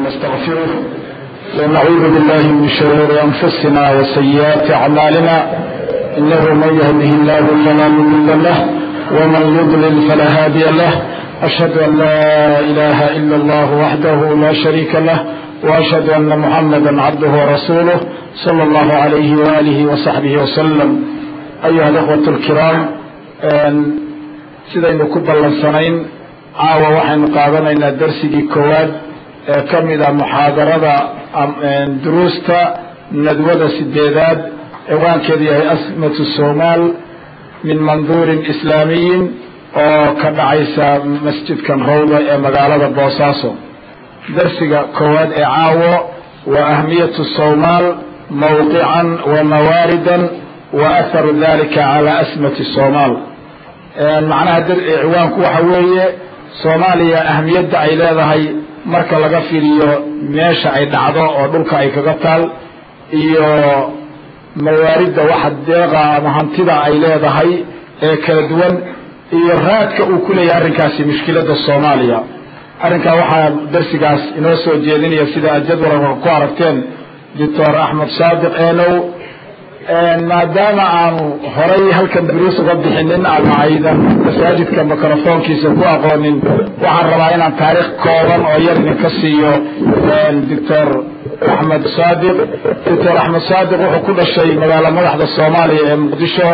ونستغفره ونعوذ بالله من شرور أنفسنا وسيئات أعمالنا إنه من يهده الله فلا مضل له ومن يضلل فلا هادي له أشهد أن لا إله إلا الله وحده لا شريك له وأشهد أن محمدا عبده ورسوله صلى الله عليه وآله وصحبه وسلم. أيها الأخوة الكرام، sidaynu ku ballansanayn caawa waxaynu qaadanaynaa darsigii koowaad ee ka mida muxaadarada duruusta nadwada sideedaad ciwaankeedu yahay asmatu somaal min manduurin islaamiyin oo ka dhacaysa masjidkan rawda ee magaalada boosaaso. darsiga koowaad ee caawo waa ahmiyatu somaal mawqican wa mawaaridan wa atharu dalika cala asmati somaal. macnaha ciwaanku waxa weeye soomaaliya ahmiyadda ay leedahay marka laga fiiriyo meesha ay dhacdo oo dhulka ay kaga taal iyo mawaaridda waxa deeqa ama hantida ay leedahay ee kala duwan iyo raadka uu ku leeyahay arrinkaasi mushkiladda soomaaliya. arrinkaa waxaa darsigaas inoo soo jeedinaya sida jadwalka ku aragteen doctor axmed saadiq eenow. maadaama aanu horay halkan duruus uga bixinin ama aydan masaajidka mikrofoonkiisa ku aqoonin, waxaan rabaa inaan taariikh kooban oo yar idinka siiyo doctor axmed saadiq. doctor axmed saadiq wuxuu ku dhashay magaalo madaxda soomaaliya ee muqdisho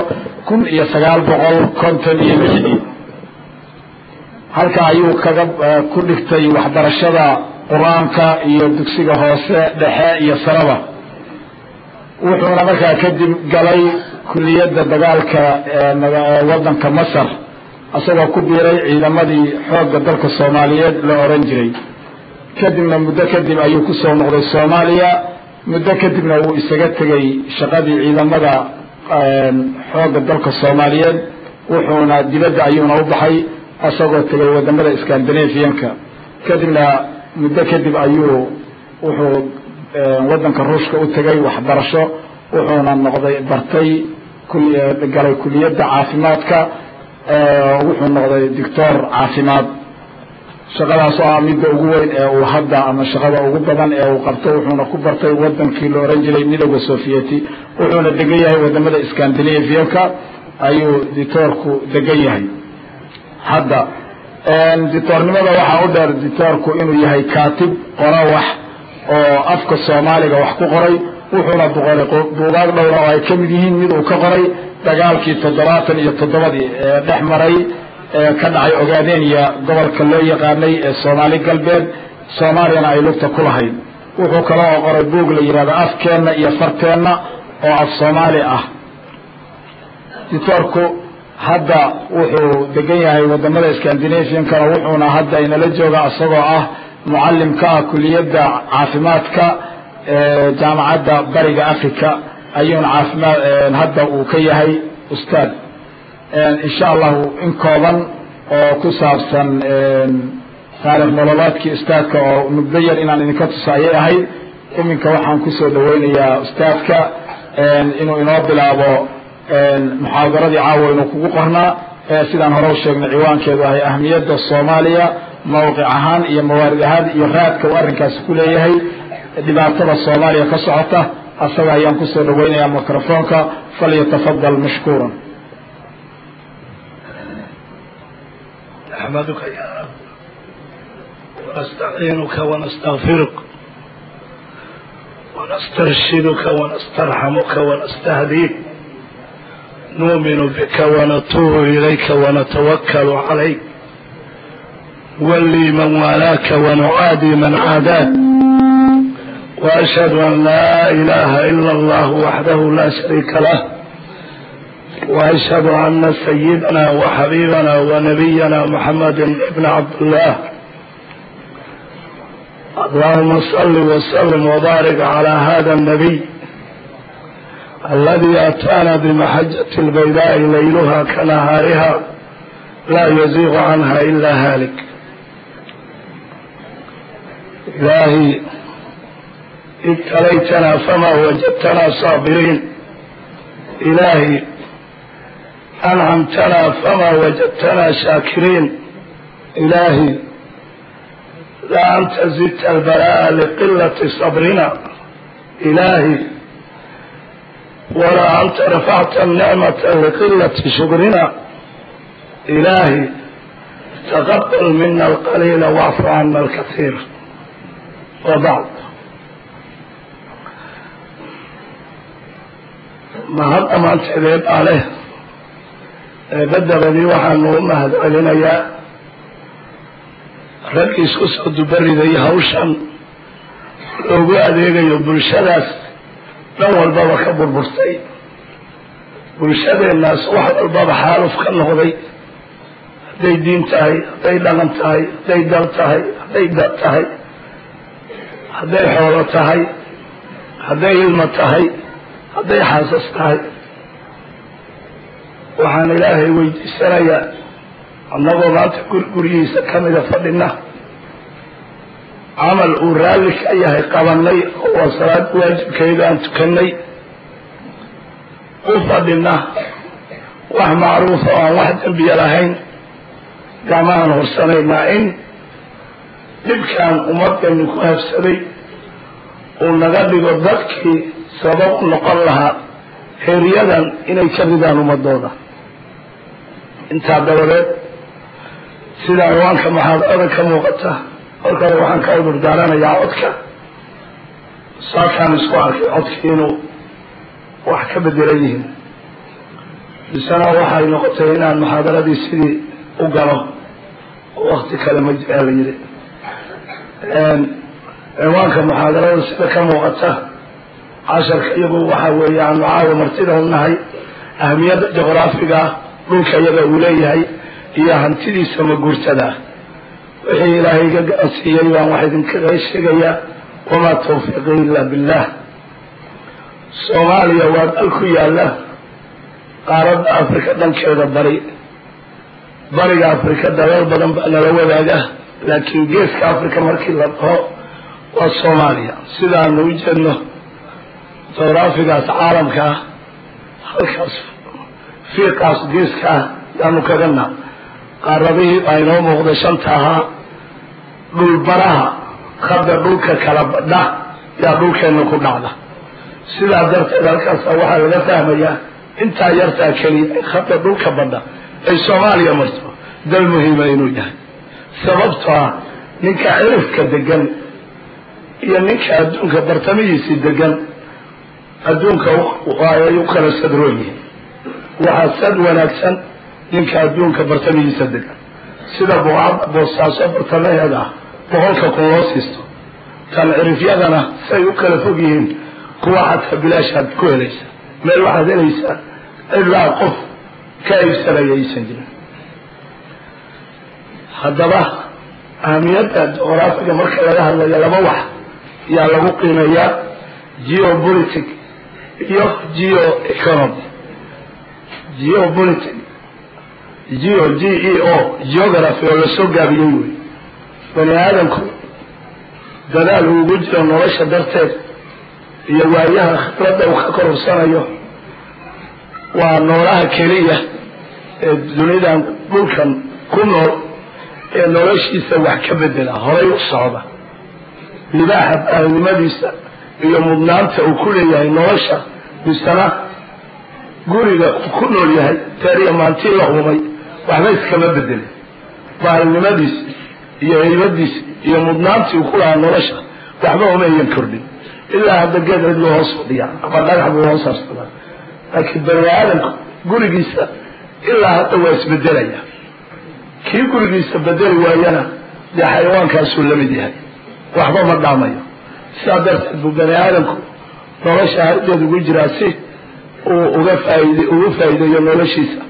1956. halka ayuu kaga ku dhigtay waxbarashada qur-aanka iyo dugsiga hoose dhexe iyo saraba. wuxuuna markaa kadib galay kuliyadda dagaalka wadanka masar isagoo ku biiray ciidamadii xoogga dalka soomaaliyeed la oran jiray. kadibna muddo kadib ayuu ku soo noqday soomaaliya. muddo kadibna wuu isaga tegay shaqadii ciidamada xoogga dalka soomaaliyeed, wuxuuna dibadda ayuuna u baxay isagoo tegay wadamada scandinavianka. kadibna muddo kadib ayuu wuxuu wadanka ruushka u tegay waxbarasho, wuxuuna bartay galay kuliyadda caafimaadka, wuxuu noqday doctor caafimaad. shaqadaas oo ah midda ugu weyn ee uu hadda ama shaqada ugu badan ee uu qabto, wuxuuna ku bartay wadankii la oran jiray midowda sovieti. wuxuuna degan yahay wadamada scandinavianka ayuu doctorku degan yahay hadda. doctornimada waxaa u dheer doctorku inuu yahay kaatib qora wax oo afka soomaaliga wax ku qoray. wuxuuna boqoray buugaag dhowra oo ay ka mid yihiin mid uu ka qoray dagaalkii 77 ee dhex maray ee ka dhacay Ogaadeniya gobolka loo yaqaanay ee Soomaali galbeed, Soomaaliyana ay lugta ku lahayd. wuxuu kaloo qoray buug la yiraahdo afkeena iyo farteena oo af Soomaali ah. doctorku hadda wuxuu degan yahay wadamada Scandinavianka, wuxuuna hadda inala jooga isagoo ah muallimka kuliyadda caafimaadka jaamacadda bariga africa ayuuna caafimaad hadda uu ka yahay ustaad. insha Allah in kooban oo ku saabsan taariikh nololeedkii ustaadka oo muddo yar inaan idinka tusaayay ahayd. iminka waxaan ku soo dhaweynayaa ustaadka inuu inoo bilaabo muxaadaradii caawa inuu kugu qornaa sidaan hore u sheegnay ciwaankeedu ahay ahmiyadda soomaaliya mawqic ahaan iyo mawaarid ahaan iyo raadka uu arrinkaasi ku leeyahay dhibaatada soomaaliya ka socota. asaga ayaan ku soo dhaweynayaa mikrofoonka, falyatafadal mashkuuran. نحمدك يا رب ونستعينك ونستغفرك ونسترشدك ونسترحمك ونستهديك. نؤمن بك ونتوب إليك ونتوكل عليك. ولي من والاك ونعادي من عاداك. وأشهد أن لا إله إلا الله وحده لا شريك له. وأشهد أن سيدنا وحبيبنا ونبينا محمد بن عبد الله. اللهم صل وسلم وبارك على هذا النبي الذي أتانا بمحجة البيداء ليلها كنهارها لا يزيغ عنها إلا هالك. إلهي ابتليتنا فما وجدتنا صابرين. إلهي أنعمتنا فما وجدتنا شاكرين. إلهي لا أنت زدت البلاء لقلة صبرنا إلهي، ولا أنت رفعت النعمة لقلة شكرنا إلهي، تقبل منا القليل واعف عنا الكثير. وبعد، ما هذا ما أنت عذب عليه بدأ بني وحنو مهد علينا يا رئيس أسعد بري ذي هوشان لو أديك يبرشداس نوع البابا كبر برتي برشد الناس واحد البابا حالف كأنه ذي ذي دين تاي ذي لغن تاي ذي دل تاي ذي دل تاي ذي حول تاي ذي علم تاي ذي حاسس تاي وحان إلهي ويدي سرايا anagoo maanta gurigiisa ka mida fadhina camal uu raalli ka yahay qabanay oo salaad waajibkeeda aan tukanay u fadhina wax macruuf oo aan wax dambiya lahayn gacmahan horsanaynaa in dhibkaan ummadeennu ku habsaday uu naga dhigo dadkii sabab u noqon lahaa heeryadan inay ka ridaan ummadooda. intaa dabadeed sida ciwaanka muxaadarada ka muuqata marka hore waxaan ka cudur daaranayaa codka saakaan isku arkay codkii inuu wax ka bedelan yihiin bisana waxay noqotay inaan muxaadaradii sidii u galo waqti kale ma jira la yidhi. ciwaanka muxaadarada sida ka muuqata casharka iyagu waxa weeye aanu caawa martida u nahay ahamiyadda juqraafiga dhulka iyaga uu leeyahay iyo hantidiisa maguurtada wixii ilaahay ga gacansiiyey baan wax idinkaga sheegayaa. wamaa tawfiiqi ila billah. soomaaliya waa dal ku yaala qaaradda afrika dhankeeda bariga afrika dalal badan baa nala wadaaga laakiin geeska afrika markii la dhaho waa soomaaliya. sidaanu u jeedno juqraafigaas caalamka ah halkaas fiiqaas geeska ah yaanu kaga naa qaaradihii baa inoo muuqda shanta ahaa dhulbaraha hadda dhulka kala badha yaa dhulkeenna ku dhacda. sidaa darteed halkaasa waxaa laga fahmayaa intaa yartaa keliya hadda dhulka badha ay soomaaliya marto dal muhiima inuu yahay. sababtoo ah ninka cirifka degan iyo ninka adduunka bartamihiisii degan adduunka ay u kala sadroon yihiin. waxaa sad wanaagsan ninka adduunka bartamihiisa degan sida buucadda boosaaso bartamaheeda ah 100 kun loo siisto tan cirifyadana say u kala fog yihiin kuwa xataa bilaashaad ku helaysa meel waxaad helaysaa ilaa qof ka iibsanaya aysan jirin. haddaba ahamiyadda juqraafiga marka laga hadlayo laba wax yaa lagu qiimeeyaa geopolitic iyo geoeconomy. geopolitic geography oo lasoo gaabiyey wey. bani aadamku dadaal uu ugu jiro nolosha darteed iyo waayaha khibradda uu ka korursanayo waa noolaha keliya ee dunidan dhulkan ku nool ee noloshiisa wax ka bedela horay u socda. libaaxa baahnimadiisa iyo mudnaanta uu ku leeyahay nolosha bisana guriga uu ku nool yahay taariikh maantii la umay waxba iskama bedelin. baahnimadiisa iyo haybadiisa iyo mudnaantii uu ku lahaa nolosha waxba uma ayan kordhin ilaa hadda geed cid loo hoos fadhiya ama dhagax buu hoos harsadaa. laakiin bani aadamku gurigiisa ilaa hadda waa isbedelaya. kii gurigiisa bedeli waayana dee xayawaankaasuu la mid yahay waxba ma dhaamayo. sidaa darteed buu bani aadamku nolosha hardeed ugu jiraa si uu ugu faa'iideeyo noloshiisa.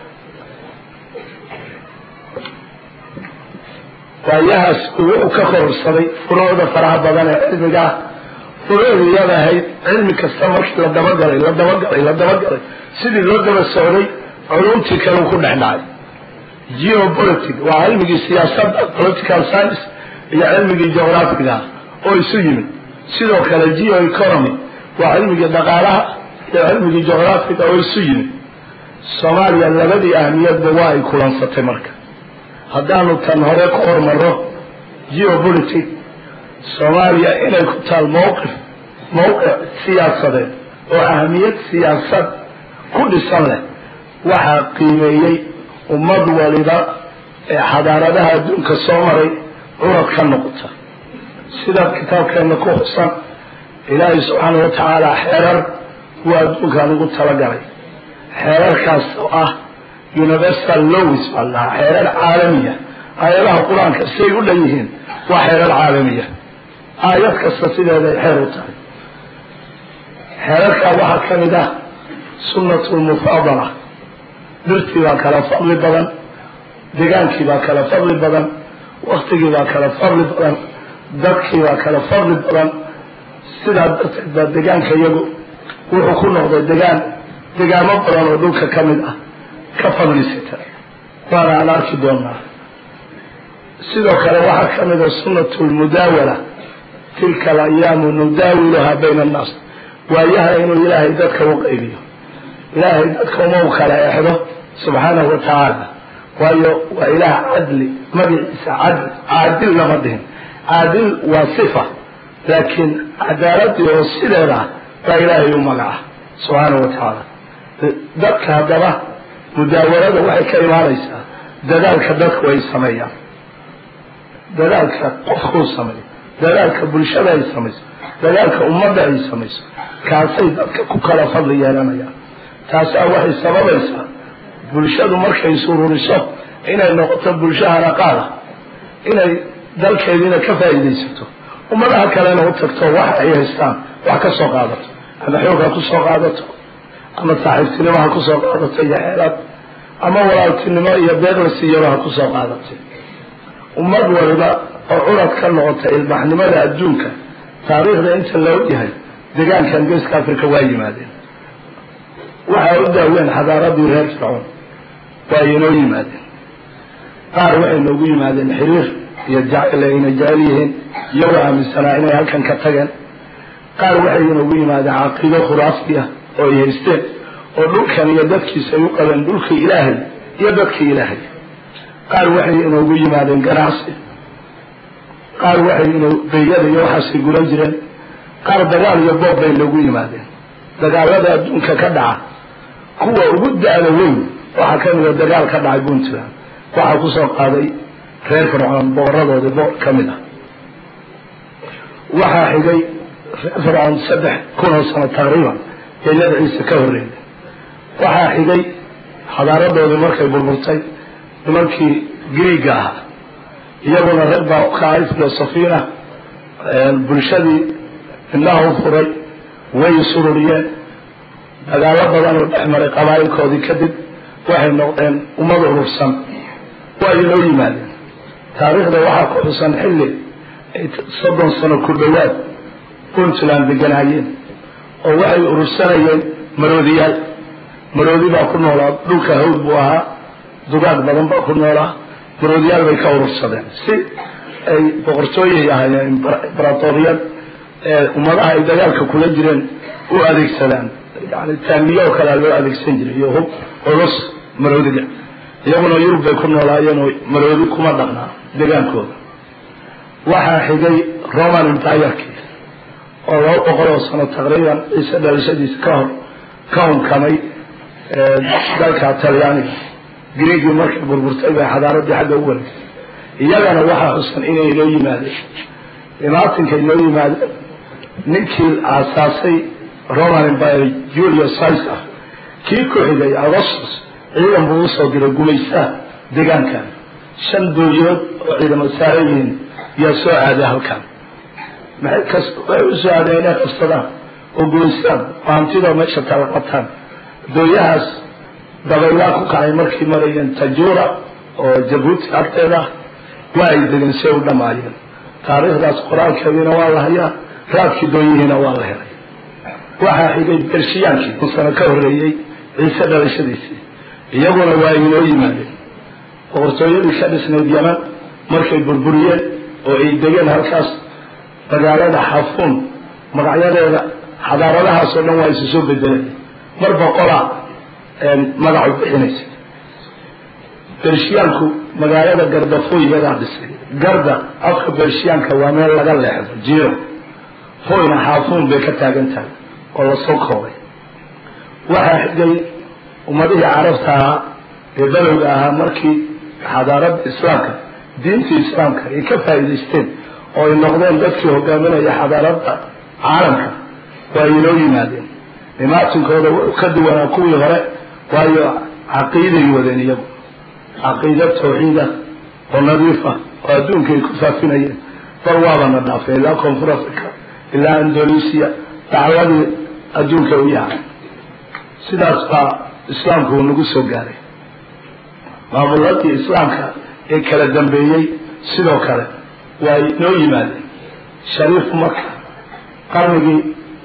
waayahaas wuxuu ka kororsaday furuucda faraha badan ee cilmiga ah. furuucdii iyada ahayd cilmi kasta markii la dabagalay sidii loo daba socday culumtii kale ku dhex dhacay. geopolitic waa cilmigii siyaasadda political science iyo cilmigii geographiga oo isu yimid. sidoo kale geoeconomy waa cilmigii dhaqaalaha iyo cilmigii geographiga oo isu yimid. soomaaliya labadii ahmiyadba waa ay kulansatay. marka haddaanu tan hore ku hormarro geopolitic Soomaaliya inay ku taal mowqic siyaasadeed oo ahamiyad siyaasad ku dhisan leh waxaa qiimeeyey ummad waliba ee xadaaradaha adduunka soo maray curad ka noqota sida kitaabkeena ku xusan ilaahay subxaanahu watacaala xeerar uu adduunkan ugu talagalay xeerarkaas oo ah universal laws baa lahaa xeerar caalamiya aayadaha qur-aanka siay u dhan yihiin waa xeerar caalamiya aayad kasta sideeday xeer u tahay xeerarkaa waxaa ka mid ah sunnatu lmufaadala dhirtii baa kala fadli badan degaankii baa kala fadli badan waktigii baa kala fadli badan dadkii baa kala fadli badan sidaa darteed baa degaanka iyagu wuxuu ku noqday degaamo badan oo dhulka ka mid ah ka fadlisita waana aan arki doonaa sidoo kale waxaa ka mid a sunnatu lmudaawala tilka alayaamu nudaawiluhaa bayna annaas waayaha inuu ilaahay dadka u qaybiyo ilaahay dadka uma u kala exdo subxaanahu watacaala waayo waa ilaah cadli magaciisa caadil lama dhihin caadil waa sifa laakiin cadaaladii oo sideeda ah baa ilaahay u magaca subxaanahu watacaala dadka haddaba mudaawalada waxay ka imaanaysaa dadaalka dadku ay sameeyaan dadaalka qofkuu sameeyo dadaalka bulshada ay samayso dadaalka ummadda ay samayso kaasay dadka ku kala fadli yeelanayaan taasaa waxay sababaysaa bulshadu markay sururiso inay noqoto bulsho haraqaada inay dalkeediina ka faa'iidaysato ummadaha kalena u tagto wax ay haystaan wax ka soo qaadato ama xoog ha ku soo qaadato ama saaxiibtinimo ha ku soo qaadato iyo xeelad ama walaaltinimo iyo beeqla siiyaba ha ku soo qaadatay ummad waliba oo curad ka noqota ilbaxnimada adduunka taariikhda inta la ogyahay degaankan geeska africa waa yimaadeen waxaa u daaween xadaaradii reer fircoon waa inoo yimaadeen qaar waxay noogu yimaadeen xiriir iyo jacayl ayna jecel yihiin iyagoo aaminsanaa inay halkan ka tageen qaar waxay inoogu yimaadeen caqiido khuraafi ah oo ay haysteen oo dhulkan iyo dadkiisa ay u qabeen dhulkii ilaahay iyo dadkii ilaahay qaar waxay inoogu yimaadeen ganacsi qaar waxay beeyada iyo waxaasay guran jireen qaar dagaal iyo boob bay noogu yimaadeen dagaalada adduunka ka dhaca kuwa ugu da-da weyn waxaa ka mida dagaal ka dhacay puntland waxaa kusoo qaaday reer fircoon boqoradoodii boqor ka mid ah waxaa xigay reer fircoon 3,000 sano taqriiban ee nabi ciise ka horreeyay waxaa xigay xadaaradoodii markay burburtay nimankii griiga ahaa iyaguna rag baa u kacay filosofiina bulshadii indhaha u furay way sururiyeen dagaalo badan oo dhex maray qabaa'ilkoodii kadib waxay noqdeen ummad urursan waa inoo yimaadeen taariikhda waxaa ku xusan xilli ay 30 sano ku dhowaad puntland deganaayeen oo waxay urursanayeen maroodi baa ku noolaa dhulka hawd buu ahaa dugaag badan baa ku noolaa maroodiyaal bay ka urursadeen si ay boqortooyay ahaayeen imbaratoriyad ummadaha ay dagaalka kula jireen u adeegsadaan yani taamiyo oo kalea loo adeegsan jiray iyo hub culus maroodiga iyaguna yurub bay ku noolaayeen oo maroodi kuma dhaqnaa degaankooda waxaa xigay roman empireki oo 200 sano taqriiban ciise dhalashadiisa ka hor ka hunkamay dalka talyaaniga griigii markay burburtay bay xadaaradii xagga u wareegtay iyagana waxaa xusan inay inoo yimaadeen imaatinka inoo yimaadeen ninkii aasaasay roman empire julius caesar kii ku xigay augustus ciidan buu usoo diray gumaysaa degaankan 5 dooyood oo ciidamo saaran yihiin yaa soo aaday halkan waxay usoo aadeen inay qabsadaan oo gumaystaan oo hantidoo meesha tala qabtaan dooyahaas dabaylaa ku kacay markay marayeen tajuura oo jabuuti agteeda waa ay degeen si u dhamaayeen taariikhdaas qoraalkeediina waa la hayaa raadkii dooyihiina waa la helay waxaa xigay bershiyaankii sano ka horreeyey ciise dhalashadiisii iyaguna waa inoo yimaadeen boqortooyadii ka dhisnayd yaman markay burburiyeen oo ay degeen halkaas magaalada xafuun magacyadeeda xadaaradahaasoo dhan waa isu soo bedeleen mar boqolaa magacu bixinaysa bershiyaanku magaalada gardafoy iyagaa dhisay garda afka bershiyaanka waa meel laga leexdo jiro foyna xaafuun bay ka taagan tahay oo la soo koobay waxaa xigay ummadihii carabta ahaa ee balowga ahaa markii xadaaradda islaamka diintii islaamka ay ka faa'iidaysteen oo ay noqdeen dadkii hogaaminaya xadaaradda caalamka waa inoo yimaadeen imaatinkooda ka duwanaa kuwii hore waayo caqiiday wadeen iyagu caqiida tawxiida oo nadiif ah oo adduunka ay ku faafinayeen bal waabana dhaafay ilaa koonfur africa ilaa indonesia dacwadii adduunka u yahay sidaas baa islaamku uu nagu soo gaaray maamuladii islaamka ee kala dambeeyey sidoo kale waa inoo yimaadeen shariifu marka qarnigii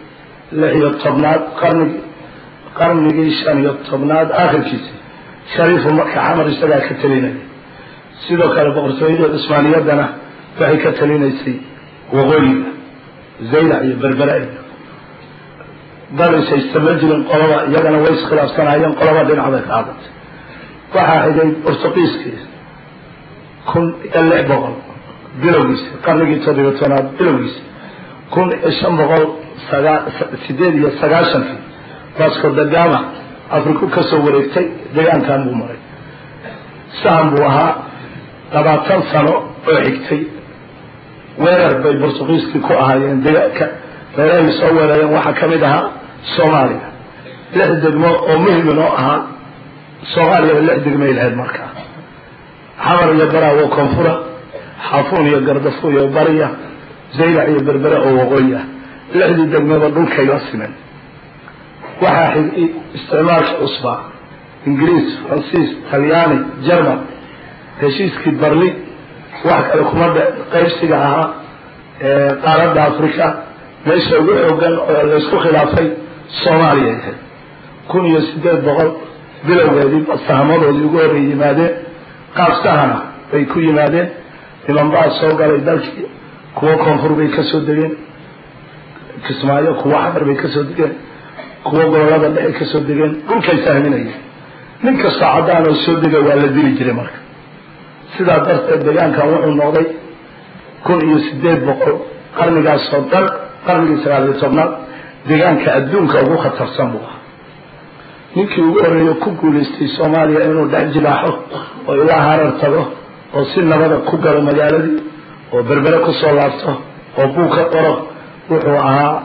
16 qarnigii 15 aakhirkiisii shariifu marka xamar isagaa ka talinaya sidoo kale boqortooyada Cusmaaniyadana waxay ka talinaysay waqooyiga Zayla iyo Berbera bal ay istamajin qolada iyagana way iskhilaafsanayeen qolada dhinacda qaadat waxa xigay Portugiiskii 1600 bilowgiisa qarnigii 17aad bilowgiisa 1598 Vasco da Gama Afrika ka soo wareegtay deegaankan buu maray saan buu ahaa 20 sano oo xigtay weerar bay Portugiiskii ku ahaayeen deegaanka meelaha soo weerareen waxa kamid ahaa Soomaaliya lix degmo oo muhiim ah ahaa Soomaaliya lix degmo ilahayd markaa xamar iyo baraawo koonfura xafuun iyo gardafo iyo bariya Zayla iyo Berbera oo waqooyi ah lixdii degmada dhulkay la siman waxa xigay isticmaalka cusba Ingiriis Faransiis Talyaani Jarman heshiiskii Berlin wax kale kuma qaybsiga ahaa qaaradda Afrika meesha ugu xooggan oo la isku khilaafay Soomaaliya 1800 bilowgeedii sahamadoodii ugu horeeyay yimaadeen qaabsahana bay ku yimaadeen niman baa soo galay dalkii kuwa koonfur bay ka soo degeen Kismaayo kuwa xamar bay ka soo degeen kuwa gobolada dhexe ka soo degeen dhulkay sahminayeen ninka saacadaan oo soo degay waa la dili jiray marka sidaa darteed deegaankan wuxuu noqday 1800 qarnigaas oo dhan qarnigii 19 deegaanka adduunka ugu khatarsan buu ahaa ninkii ugu horeeyay ku guuleystay Soomaaliya inuu dhex jilaaxo oo ilaa Harar tago oo si nabad ku galo magaaladii oo Berbera ku soo laabto oo buuka qoro wuxuu ahaa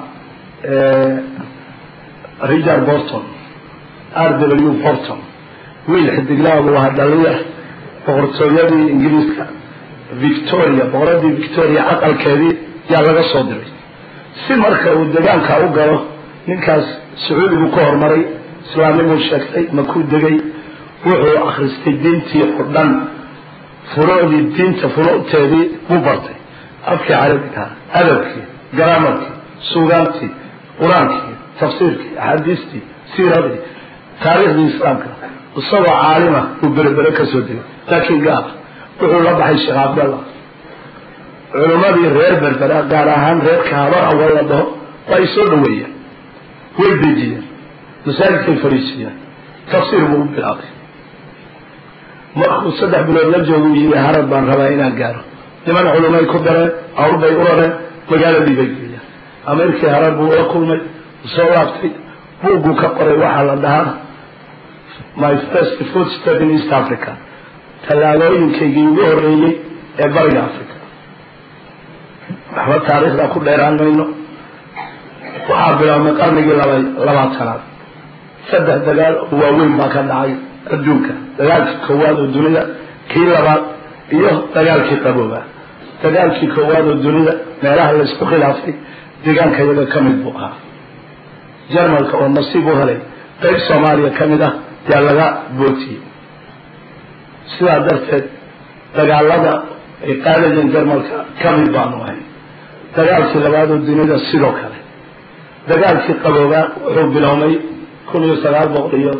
Richard Burton R.W. Burton wiil xidiglaagu waa dhalinyar boqortooyadii Ingiriiska boqoradii Victoria aqalkeedii yaa laga soo diray si marka uu deegaanka u galo ninkaas Sacuudigu ka hormaray islaamnimo sheegtay markuu degay wuxuu akhristay diintii oo dhan furoodii diinta furoodteedii buu bartay afkii carabiga adabkii garaamarkii suugaantii quraanki tafsiirkii axaadiistii siiradii taariikhdii islaamka isagoo caalima uu Berbera ka soo degay laakiin gaar wuxuu la baxay Sheekh Abdallah culumadii reer Berbera gaar ahaan reer Kaaba awalado way soo dhaweeyeen way dejiyeen masaajidkay fariisiyeen tafsiir buu bilaabay markuu 3 bilood la joogay iyo Harar baan rabaa inaan gaaro niman culumay ku dareen awr bay u rareen magaaladii bay geeyeen Ameerikii Harar buu la kulmay soo laabtay buugu ka qoray waxa la dhahaa my first footstep in East Africa talaalooyinkaygii ugu horeeyay ee bariga Afrika waxba taariikhda ku dheeraanayno waxaa bilaabmay qarnigii 20aad 3 dagaal oo waaweyn baa ka dhacay adduunka dagaalkii koowaad oo dunida kii labaad iyo dagaalkii qabooba dagaalkii koowaad oo dunida meelaha la isku khilaafay deegaanka iyaga ka mid buu ahaa Jarmalka oo nasiib u helay qayb Soomaaliya ka mid ah yaa laga bootiyey sidaa darteed dagaalada ay qaadayeen Jarmalka ka mid baanu ahay dagaalkii labaad oo dunida sidoo kale dagaalkii qabooba wuxuu bilaabmay 1940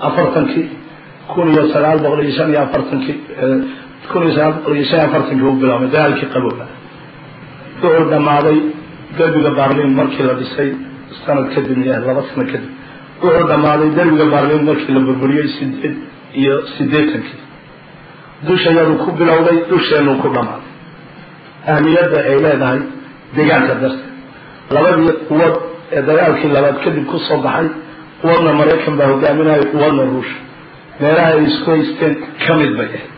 uu bilaabmay dagaalkii qabooba wuxuu dhamaaday derbiga Berlin markii la dhisay sanad kadib 2 sano kadib wuxuu dhamaaday derbiga Berlin markii la burburiyay 88 dushayadu ku bilowday dusheenu ku dhamaaday ahmiyadda ay leedahay deegaanka darteed labadii quwad ee dagaalkii labaad kadib ku soo baxay quwadna maraykan baa hogaaminaya quwadna ruush meelaha ay isku haysteen ka mid bay ahayd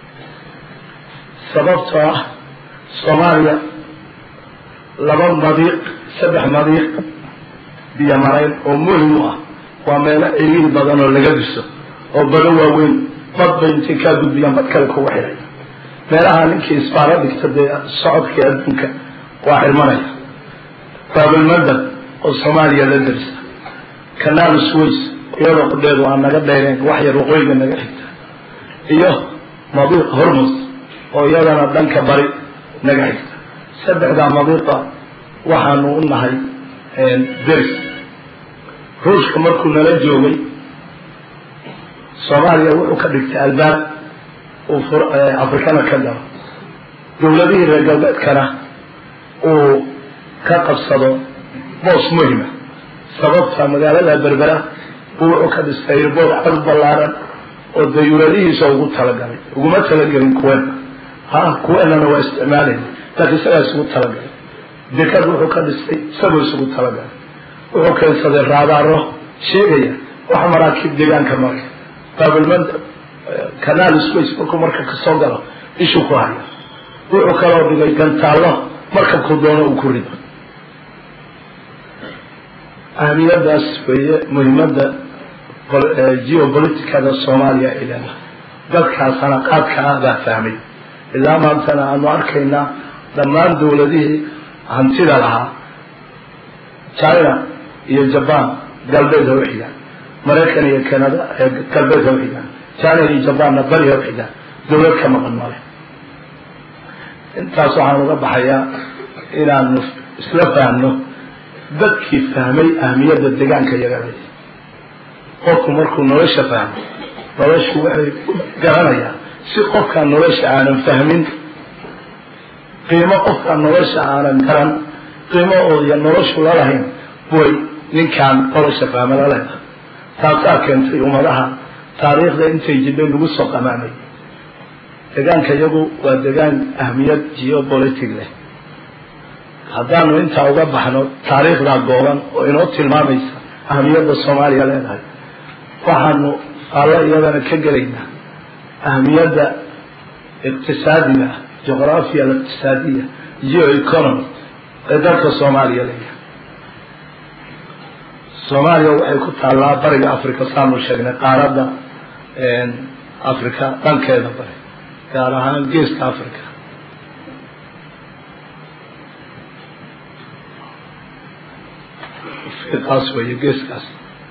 sababtoo ah soomaaliya laba madiiq saddex madiiq biyo marayn oo muhim u ah waa meelo ciriiri badan oo laga diso oo bado waaweyn bad bay intay kaa gudbiyaan bad kale kuga xidhaya meelaha ninkii isbaaro dhigta dee socodkii adduunka waa xirmanaya baabilmandab oo soomaaliya la darisa kanaal sways iyadoo qudheedu aan naga dheereen wax yar waqooyiga naga xigta iyo madiiq hormus oo iyadana dhanka bari naga xigta saddexdaa madiiqa waxaanu u nahay deris ruushka markuu nala joogay soomaaliya wuxuu ka dhigtay albaab uu afrikana ka galo dowladihii reer galbeedkana uu ka qabsado boos muhima sababta magaalada berbera buu wuxuu ka dhistay airbood cad ballaaran oo dayuuradihiisa ugu talagalay uguma talagelin kuweena kuweenana waa isticmaalayna laakiin isagaa isugu talagalay dekad wuxuu ka dhistay isagoo isugu talagalay wuxuu keensaday raadaaro sheegaya wax maraakiib deegaanka marka baabilmandab kanaal space markuu marka kasoo galo ishuu ku haya wuxuu kaloo dhigay gantaallo markabku doono uu ku rido ahmiyadaas weeye muhiimadda geopoliticada soomaaliya ay leedahay dadkaasana qaadka ah baa fahmay ilaa maantana aanu arkaynaa dhammaan dowladihii hantida lahaa china iyo jaban galbeed ha u xigaan maraykan iyo canada galbeed ha u xigaan china iyo jabanna bari ha u xigaan dowlad ka maqan male intaas waxaan uga baxayaa inaanu isla fahmno dadkii fahmay ahmiyadda deegaanka yagale qofku markuu nolosha fahmo noloshu waxay garanayaa si qofkaan nolosha aanan fahmin qiimo qofkaan nolosha aanan garan qiimo ooya noloshu lalahayn way ninkaan nolosha fahma laleedahay taasaa keentay ummadaha taariikhda intay jidhay lagu soo qamaamay deegaanka iyagu waa deegaan ahmiyad geopolitic leh haddaanu intaa uga baxno taariikhdaa gooban oo inoo tilmaamaysa ahmiyadda soomaaliya leedahay waxaanu alla iyadana ka gelaynaa ahmiyadda iqtisaadiga juqraafiya aliqtisaadiya geoeconomy ee dalka soomaaliya leeyahay soomaaliya waxay ku taallaa bariga africa saanu sheegnay qaaradda africa dhankeeda bari gaar ahaan geeska africa kaas weeye geeskaas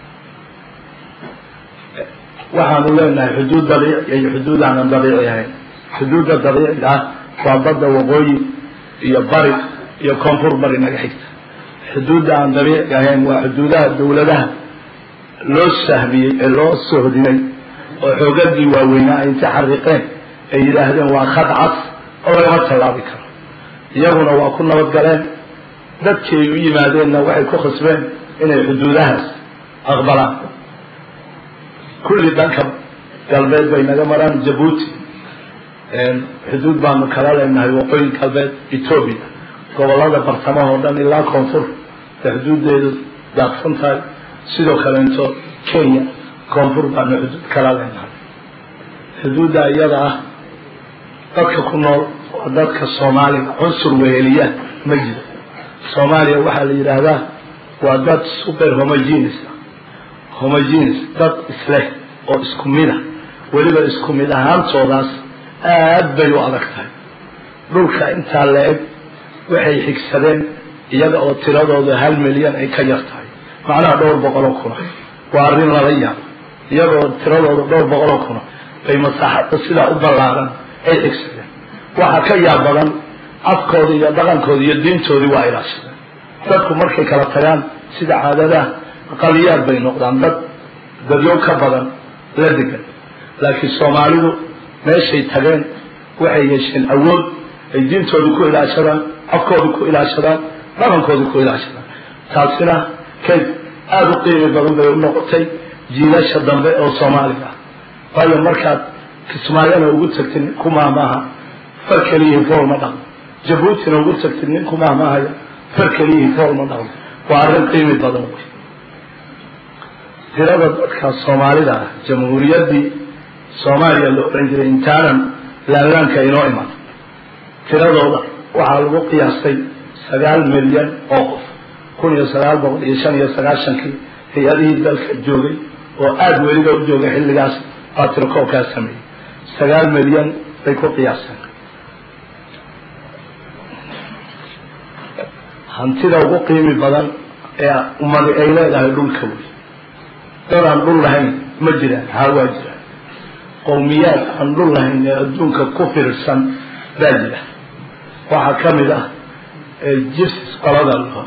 waxaanu leenahay xuduud dabiici iyo xuduud aanan dabiici ahayn xuduudda dabiiciga ah waa badda waqooyi iyo bari iyo koonfur bari naga xigta xuduudda aan dabiiciga ahayn waa xuduudaha dowladaha loo sahmiyey ee loo sohdinay oo xoogadii waaweynaa ay inta xariiqeen ay yidhaahdeen waa khad cas oo lagama tallaabi karo iyaguna waa ku nabadgaleen dadkii ay u yimaadeenna waxay ku khasbeen inay xuduudahaas aqbalaan kulli dhanka galbeed bay naga maraan jabuuti xuduud baanu kala leenahay waqooyi galbeed etoobiya gobolada bartamaha oo dhan ilaa koonfur ee xuduuddeedu daaqsan tahay sidoo kalento kenya koonfur baanu xuduud kala leenahay xuduudda iyada ah dadka ku nool waa dadka soomaaliga cunsur weheliya ma jiro soomaaliya waxaa la yidhaahdaa waa dad super homogenes dad isleh oo isku mid ah weliba isku mid ahaantoodaas aad bay u adag tahay dhulka intaa la eg waxay xigsadeen iyaga oo tiradooda 1 milyan ay ka yar tahay macnaha 200 kun waa arrin lala yaabo iyagoo tiradooda 200 kun bay masaaxada sidaa u ballaaran ay xigsadeen waxa ka yaab badan afkooda iyo dhaqankooda iyo diintoodii waa ilaashadeen dadku markay kala tagaan sida caadadaha aqaliyaad bay noqdaan dadyo ka badan la degan laakiin soomaalidu meeshay tageen waxay yeesheen awood ay diintooda ku ilaashadaan afkooda ku ilaashadaan dhaqankooda ku ilaashadaan taasina kayd aada u qiimi badan bay u noqotay jiilasha dambe oo soomaaliga waayo markaad kismaayana ugu tagtay kumaa maaha far keliyihi fool ma dhaqmo jabuutina ugu tagtay nin kumaa maahaya far keliyihi fool ma dhaqmo waa arrin qiimi badan wey tirada dadka soomaalida ah jamhuuriyaddii soomaaliya la oran jiray intaanan laanlaanka inoo iman tiradooda waxaa lagu qiyaastay 9 milyan oo qof 1995 hay-adihii dalka joogay oo aada weliba u joogay xilligaas baatirkoobkaa sameeyey 9 milyan bay ku qiyaaseen hantida ugu qiimi badan ee ummadi ay leedahay dhulka wey dad aan dhul lahayn ma jiraan haa waa jiraan qowmiyaad aan dhul lahayn ee adduunka ku fiirsan baa jira waxaa ka mid ah gypsies qolada laho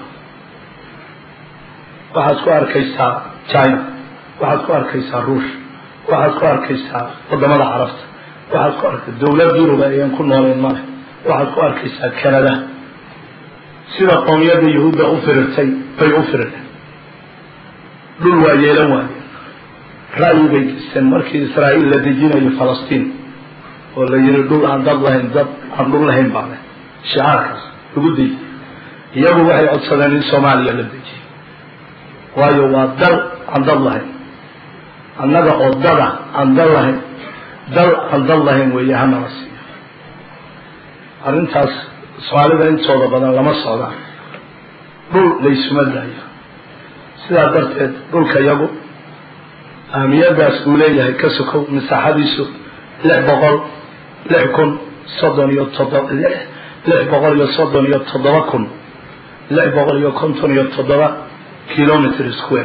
waxaad ku arkaysaa china waxaad ku arkaysaa ruush waxaad ku arkaysaa wadamada carabta waxaad ku arkaysaa dawlad yuruba ayaan ku nooleyn male waxaad ku arkaysaa canada sida qowmiyadda yahuudda u firirtay bay u firireen dhul waa yeelan waayeen ra'yi bay gesteen markii israa'iil la dejinayo falastiin oo la yiri dhul aan dad lahayn dad aan dhul lahayn baa leh shicaarkaas lagu dejiyey iyagu waxay codsadeen in soomaaliya la dejiyo waayo waa dal aan dad lahayn annaga oo dada aan dal lahayn dal aan dad lahayn weeye hanala siiyo arrintaas soomaalida intooda badan lama socdaan dhul laysuma daayo sidaa darteed dhulka iyagu ahmiyadaas uu leeyahay ka sokow masaaxadiisu 637 kilometr square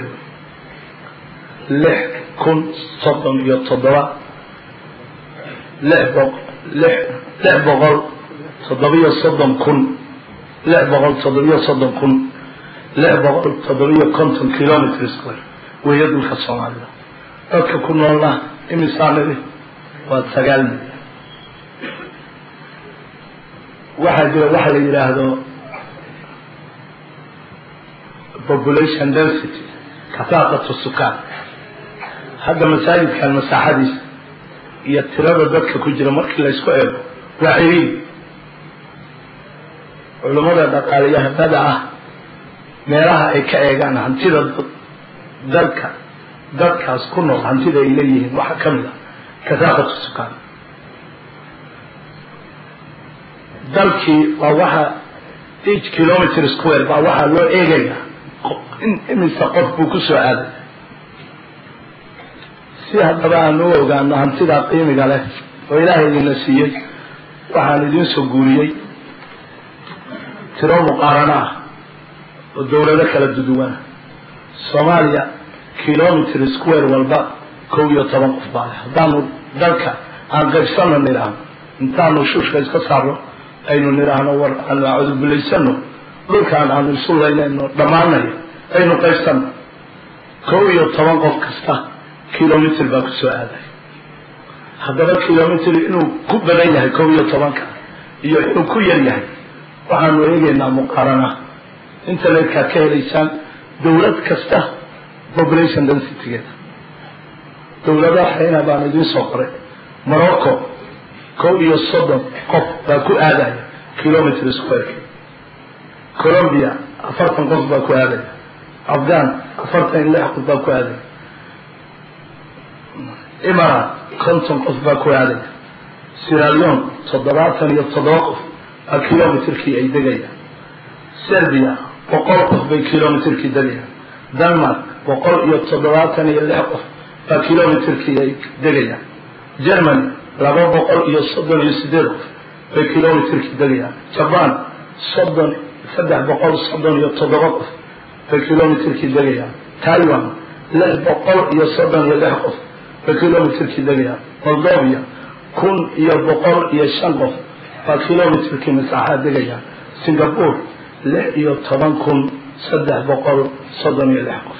650 kilometr square weeye dhulka soomaalida dadka ku noolna imisaanadi waa 9 milyan waxaa jira waxa la yidhaahdo population density kasaaqatu sukaan hadda masaajidkan masaaxadiisa iyo tirada dadka ku jira markii la isku eego waa ciriiri culamada dhaqaalayahanada ah meelaha ay ka eegaan hantida dadkaas ku nool hantida ay leeyihiin waxaa ka mid ah kasaaqatu sukaan dalkii waa waxa each kilometer square baa waxaa loo eegayaa imise qof buu ku soo aaday si haddaba aan u ogaano hantidaa qiimiga leh oo ilaahay idinla siiyey waxaan idiin soo guuriyey tiro muqaarano ah oo dawlado kala duduwana soomaaliya kilometer square walba 11 qof baa leh haddaanu dalka aan qaybsano nidhaahno intaanu shuushka iska saarno aynu nidhaahno war aanu cudurbilaysano dhulkaan aanu isu laynayno dhammaanaya aynu qaybsano 11 qof kasta kilometer baa ku soo aaday haddaba kilometer inuu ku badan yahay 11ka iyo inuu ku yar yahay waxaanu eegaynaa muqaarana internetka ka helaysaan dawlad kasta population density-geeda dawladaha xayna baan idiin soo qoray Morocco 30 qof baa ku aadaya kilometer square Colombia 40 qof baa ku aadaya Afghan 46 qof baa ku aadaya Imaaraat 50 qof baa ku aadaya Sierra Leone 77 qof baa kilometerkii ay degayaan Serbia 100 qof bay kilometerkii degayaan Denmark 176 qof baa kilometerkii ay degayaan Germany 238 qof bay kilometerkii degayaan Japan 337 qof bay kilometerkii degayaan Taiwan 636 qof bay kilometerkii degayaan Moldova 1,105 qof baa kilometerkii masaaxad degayaan Singapore 16,336 qof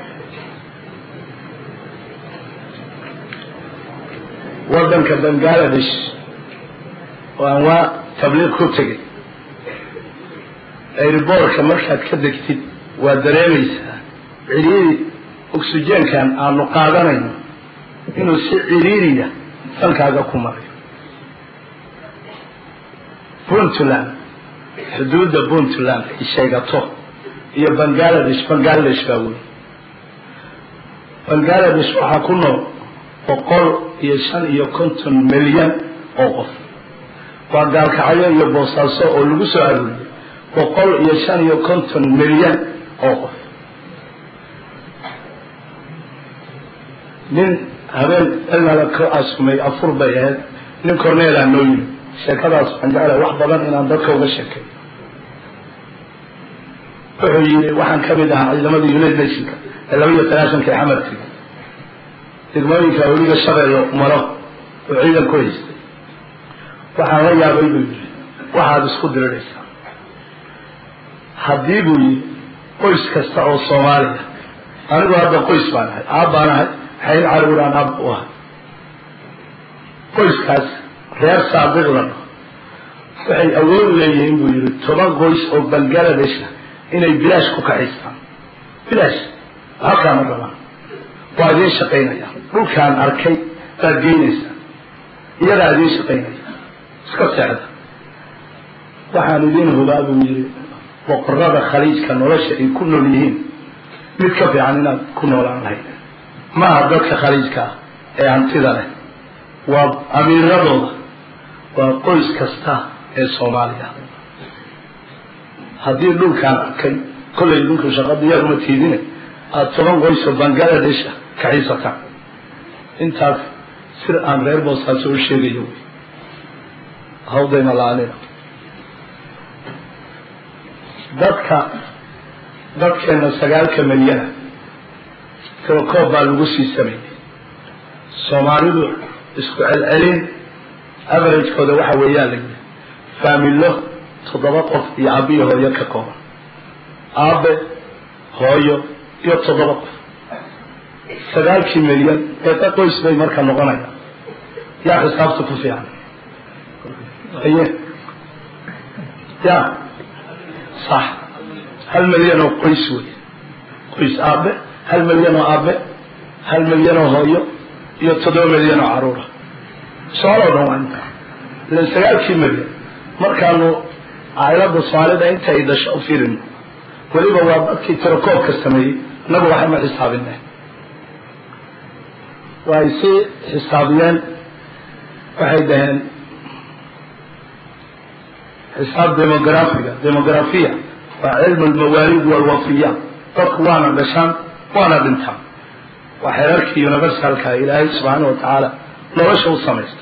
waddanka Bangladesh oo aan waa tabliiq ku tegay airborka markaad ka degtid waa dareemaysaa ciriiri oxygenkan aanu qaadanayno inuu si ciriiriya salkaaga ku maray puntland xuduudda puntland ay sheegato iyo bangladesh baa weyn bangladesh waxaa ku nool 155 milyan oo qof waa gaalkacyo iyo boosaaso oo lagu soo aruuriyey 155 milyan oo qof nin habeen ilmala ka asumay afur bay ahayd nin corneela noo yimi sheekadaas waxaan jeclahay wax badan inaan dadka uga sheekay wuxuu yidhi waxaan ka mid ahaa ciidamada United Nationska 29 xamartii degmooyinka weliga shabeello maro oo ciidan ku haystay waxaan la yaabay buu yidhi waxaad isku diriraysaa haddii buu yidhi qoys kasta oo Soomaaliya anigu hadda qoys baan ahay aab baan ahay حين عروران أبوها قويس كاس غير صادق لنا وحي أول ليهم بيقولوا طبعا قويس أو بنغلاديش إنه بلاش كوكايستان بلاش هكذا مرة وعدين شقينا يا رو كان أركي ترجينيسان يلا عدين شقينا يا سكت سعدا وحانودين هباب ويقولوا وقرب خليج كان ورشا يكونوا ليهين نتكفي عننا كنا ولا عنهين ما هذاك خارجك أنت ذا وأمير رضوض وقوس كستا الصومالية هذه اللون كان كل اللون كشغل يوم تيجينه أتمنى قوس بنغلاديش كعيسى كان أنت سر أن غير بوسط الشيء يوم هذا ما لعنه ذاتك النسجال كمليان كوكب بالوسي سمي سومالي اسكو الالين افريج كودا waxa weeyaan lagu faamilo 7 qof iyo abiyo hooyo ka kooban aabe hooyo iyo 7 qof 9 milyan ee qoys bay marka noqonaya yaa xisaabtu ku fiican aye ya صح 1 milyan oo qoys wey qoys aabe 1 milyan oo aabe 1 milyan oo hooyo iyo 7 milyan oo caruur soo dhawaanta la 9 milyan markaanu aaylada Soomaalida inta ay dhasho u fiirin waliba waa dadkii tirakoobka sameeyay naga waxa ma xisaabinay way si xisaabiyaan waxay dhahan حساب ديموغرافيا وعلم الموارد والوفيات تقوانا بشان وانا بنتها وحيرك يونيفرسال كإلهي سبحانه وتعالى نوشو سميست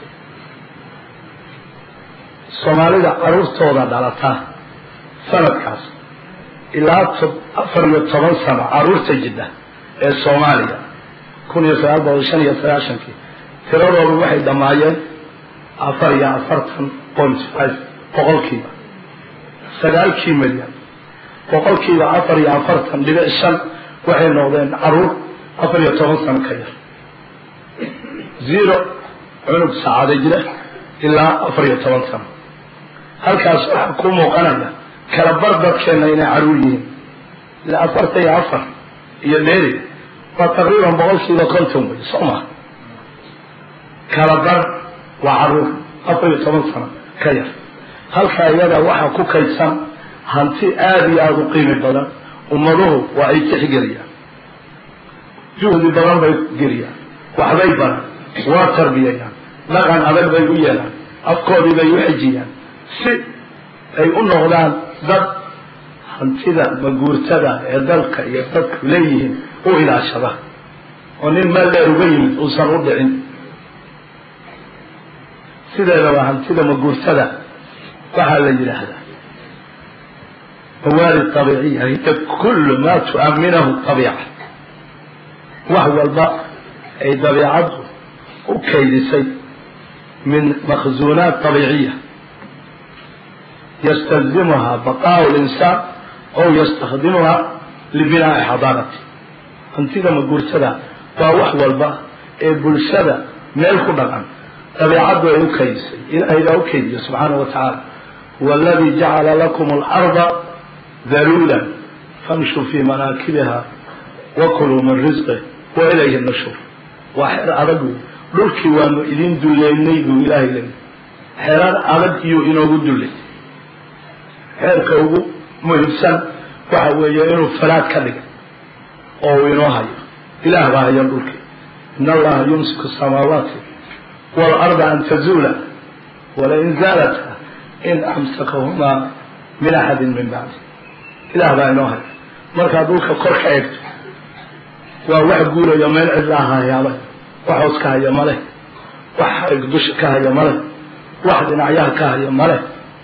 الصومالي عروس توضع دالتها سنة كاس إلا أفر يطبان سنة عروس جدا الصومالية كون يسأل بوشان يسراشن كي ترورو الوحيد دمايا أفر يا أفرتن بونت boqolkiiba 9 milyan boqolkiiba 4 dhibic 5 waxay noqdeen caruur 14 sano ka yar 0 cunug saacada jira ilaa 14 sano halkaas waxa ku muuqanaya kala bardadkeena inay caruur yihiin ilaa 4 iyo dheeri waa taqriiban boqolkiiba 50 way soma kala bar waa caruur 14 sano ka yar halka iyada waxa ku kaydsan hanti aad iyo aad u qiimo badan ummaduhu waa ay tixgeliyaan juhdi badan bay geliyaan waxbay baran waa tarbiyayaan dhaqan adag bay u yeelaan afkoodii bay u xijiyaan si ay u noqdaan dad hantida maguurtada ee dalka iyo dadka leeyihiin u ilaashada oo nin meel dheer uga yimid uusan u dhicin sideeda waa hantida maguurtada وحال يجرهده موارد طبيعية هي كل ما تؤمنه الطبيعة وهو الباء أي طبيعته وكيد سيء من مخزونات طبيعية يستلزمها بقاء الإنسان أو يستخدمها لبناء حضارته أنت لما قلت سدا وهو الباء أي بلسدا ملك بقى طبيعته وكيد سيء إلى وكيد سبحانه وتعالى والذي جعل لكم الأرض ذلولا فامشوا في مناكبها وكلوا من رزقه وإليه النشور وحر أرجو dhulkii waanu idin duleynay buu ilaahay leeyahay xeerar adag iyo inoogu dullay xeerka ugu muhiimsan waxa weeye inuu falaad ka dhigay oo inoo hayo ilaah baa haya dhulkii in allaha yumsiku asamaawaati waalarda an tazuula walain zaalata in amsakahumaa min axadin min bacdi ilaah baa inoo haya markaad dhulka kor ka eegto waa wax guurayo meel cidla hayaaba wax hoos ka haya male wax dusha ka haya male wax dhinacyaha ka haya male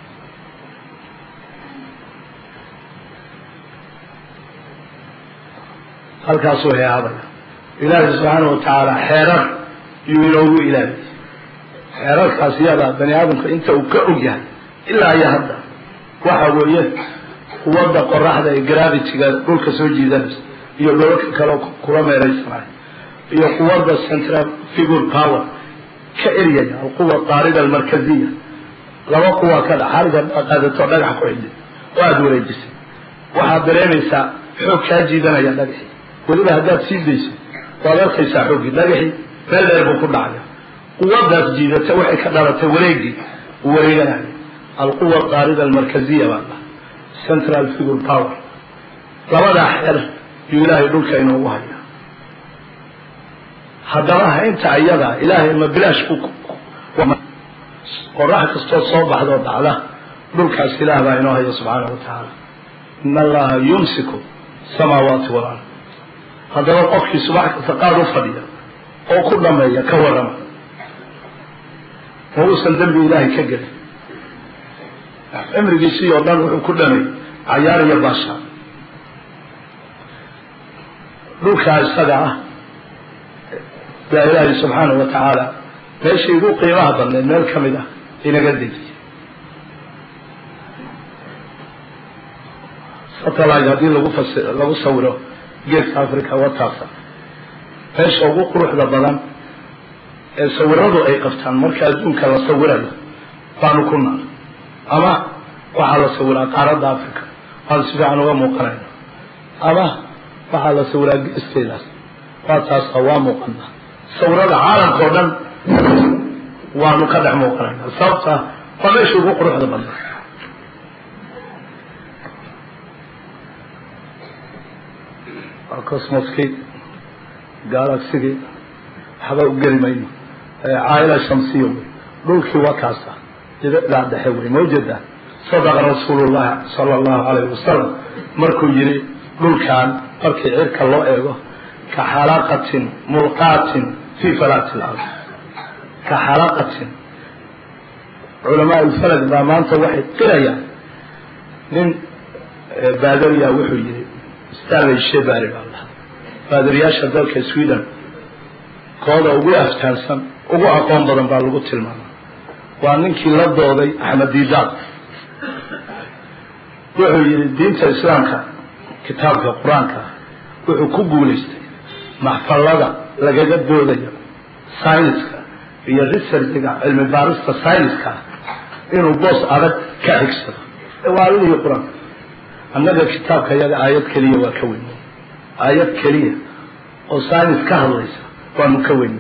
halkaasuu heehaabaya ilaahi subxaana watacaala xeerar yuu inoogu ilaaliy xeerarkaas iyadaa bani aadamka inta uu ka og yahay ilaa iyo hadda waxa weeye quwadda qoraxda ee gravitiga dhulka soo jiidanaysa iyo dholalka kaleo kula meeraysanayo iyo quwadda central figure power ka eryaya alquwa taarida almarkaziya laba quwa ka xariga qaadato dhagax ku xidhay oo aada wareejisay waxaad dareemaysaa xoog kaa jiidanaya dhagaxii weliba haddaad sii dayso waad arkaysaa xooggii dhagaxii meel dheer buu ku dhacaya quwadaas jiidata waxay ka dhalatay wareegii uu wareeganayo alquwa taarida almarkaziya baa dhaha central figure power labadaa xeer yuu ilaahay dhulka inoogu haya haddaba inta ayadaa ilaahay ma bilaash qorax kastoo soo baxdoo dhacda dhulkaas ilaah baa inoo haya subxaana wa tacaala in allaha yumsiku samaawaati walard haddaba qofkii subax kasta qaad u fadhiya oo ku dhameeya ka warrama ma uusan dembi ilaahay ka gelin cimrigiisii oo dhan wuxuu ku dhamay cayaar iyo baasha dhulkaa isaga ah baa ilaahay subxaana wa tacaala meeshii ugu qiimaha badneed meel ka mid ah inaga dejiyay satellite haddii lagu sawiro geeska africa wataasa meesha ugu quruxda badan ee sawiradu ay qabtaan marka adduunka la sawirayo baanu ku naal ama waxaa la sawiraa qaaradda africa waan si fiican uga muuqanayna ama waxaa la sawiraa geeskeedaas waa taasa waa muuqana sawirada caalamka oo dhan waanu ka dhex muuqanayna sababta waa meesha ugu quruxda badan cosmoskii galaxigii waxba u geli mayno caayila shamsiya wey dhulkii waa kaasa idadhaa dhexe wey mawjada sadaqa rasuulullahi sala allahu calayhi wasalam markuu yihi dhulkan markii cirka loo eego ka xalaqatin mulqaatin fii falaati ilard ka xalaqatin culamaa ulfalad baa maanta waxay qirayaan nin baadariya wuxuu yihi stanley shebari baa lahaa baadariyaasha dalka sweden kooda ugu aftaansan ugu aqoon badan baa lagu tilmaama waa ninkii la dooday axmed didaad wuxuu yihi diinta islaamka kitaabka qur-aanka wuxuu ku guulaystay maxfalada lagaga doodayo sayniska iyo researchiga cilmi baarista sayniska inuu boos adag ka xigsado waa allihii qur-aanka annaga kitaabka yaga aayad keliya waa ka weyn aayad keliya oo saynis ka hadlaysa waanu ka weyn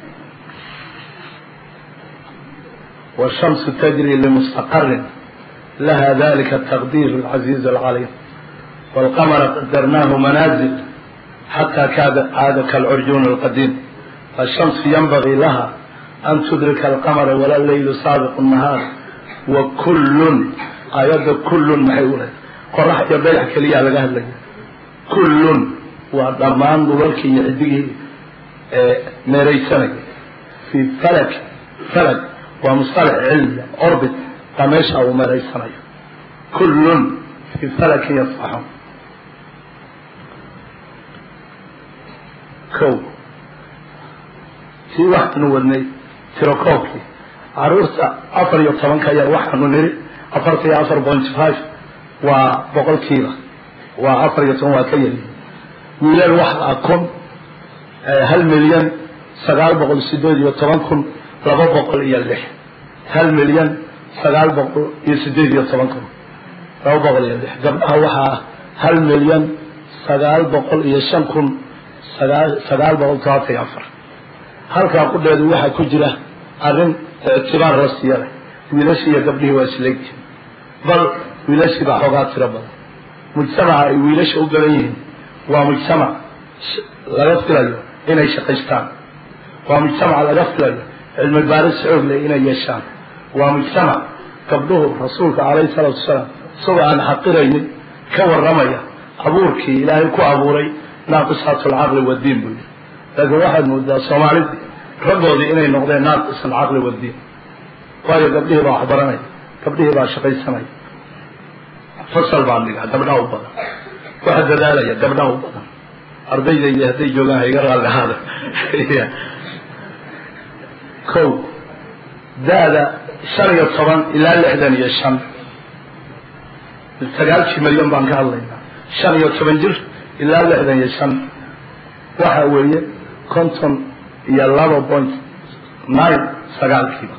والشمس تجري لمستقر لها ذلك التقدير العزيز العليم والقمر قدرناه منازل حتى عاد كالعرجون القديم الشمس ينبغي لها أن تدرك القمر ولا الليل سابق النهار وكل آيات كل محيولة قرح يبيع كليا لقاه لك كل وضمان ضلالك يعديه مريسانك في فلك ومصطلح علم أوربت قميشة ومريسانك كل في فلك يصفحون كو في واحد نودني تركوكي عروسة أفر يطبن كيا واحد نري أفرتي 4.5 وبقول كيلو وأفر يطبن كيا مليون واحد أكون هل مليون 980 لaba boqol iyo lix hal milyan 980 laba boqol iyo lix gabdhaha waxaa hal milyan 905 994 halkaa qudheedu waxaa ku jira arrin ictibaar la siiyana wiilashii iyo gabdhihii waa isleegyihin bal wiilashii baa xoogaa tiro badan mujtamaca ay wiilasha u badan yihiin waa mujtamac laga filayo inay shaqaystaan waa mujtamac laga filayo cilmi baaris xoog leh inay yeeshaan waa mujtamac gabdhuhu rasuulka calayhi salaatu wasalaam isagoo aan xaqiraynin ka warramaya abuurkii ilaahay ku abuuray naaqisaatu alcaqli waddiin buu yidhi laakiin waxaad moodaa soomaalidii raggoodii inay noqdeen naaqis alcaqli waddiin waayo gabdhihii baa waxbaranaya gabdhihii baa shaqaysanaya fasal baan dhigaa gabdhaha u badan waxa dadaalaya gabdhaha u badan ardaydaydi hadday joogaan hayga raalli ahaada kow da-da 15 ilaa 65 sagaalkii milyan baan ka hadlaynaa 15 jir ilaa 65 waxa weeye 52.9 sagaalkiiba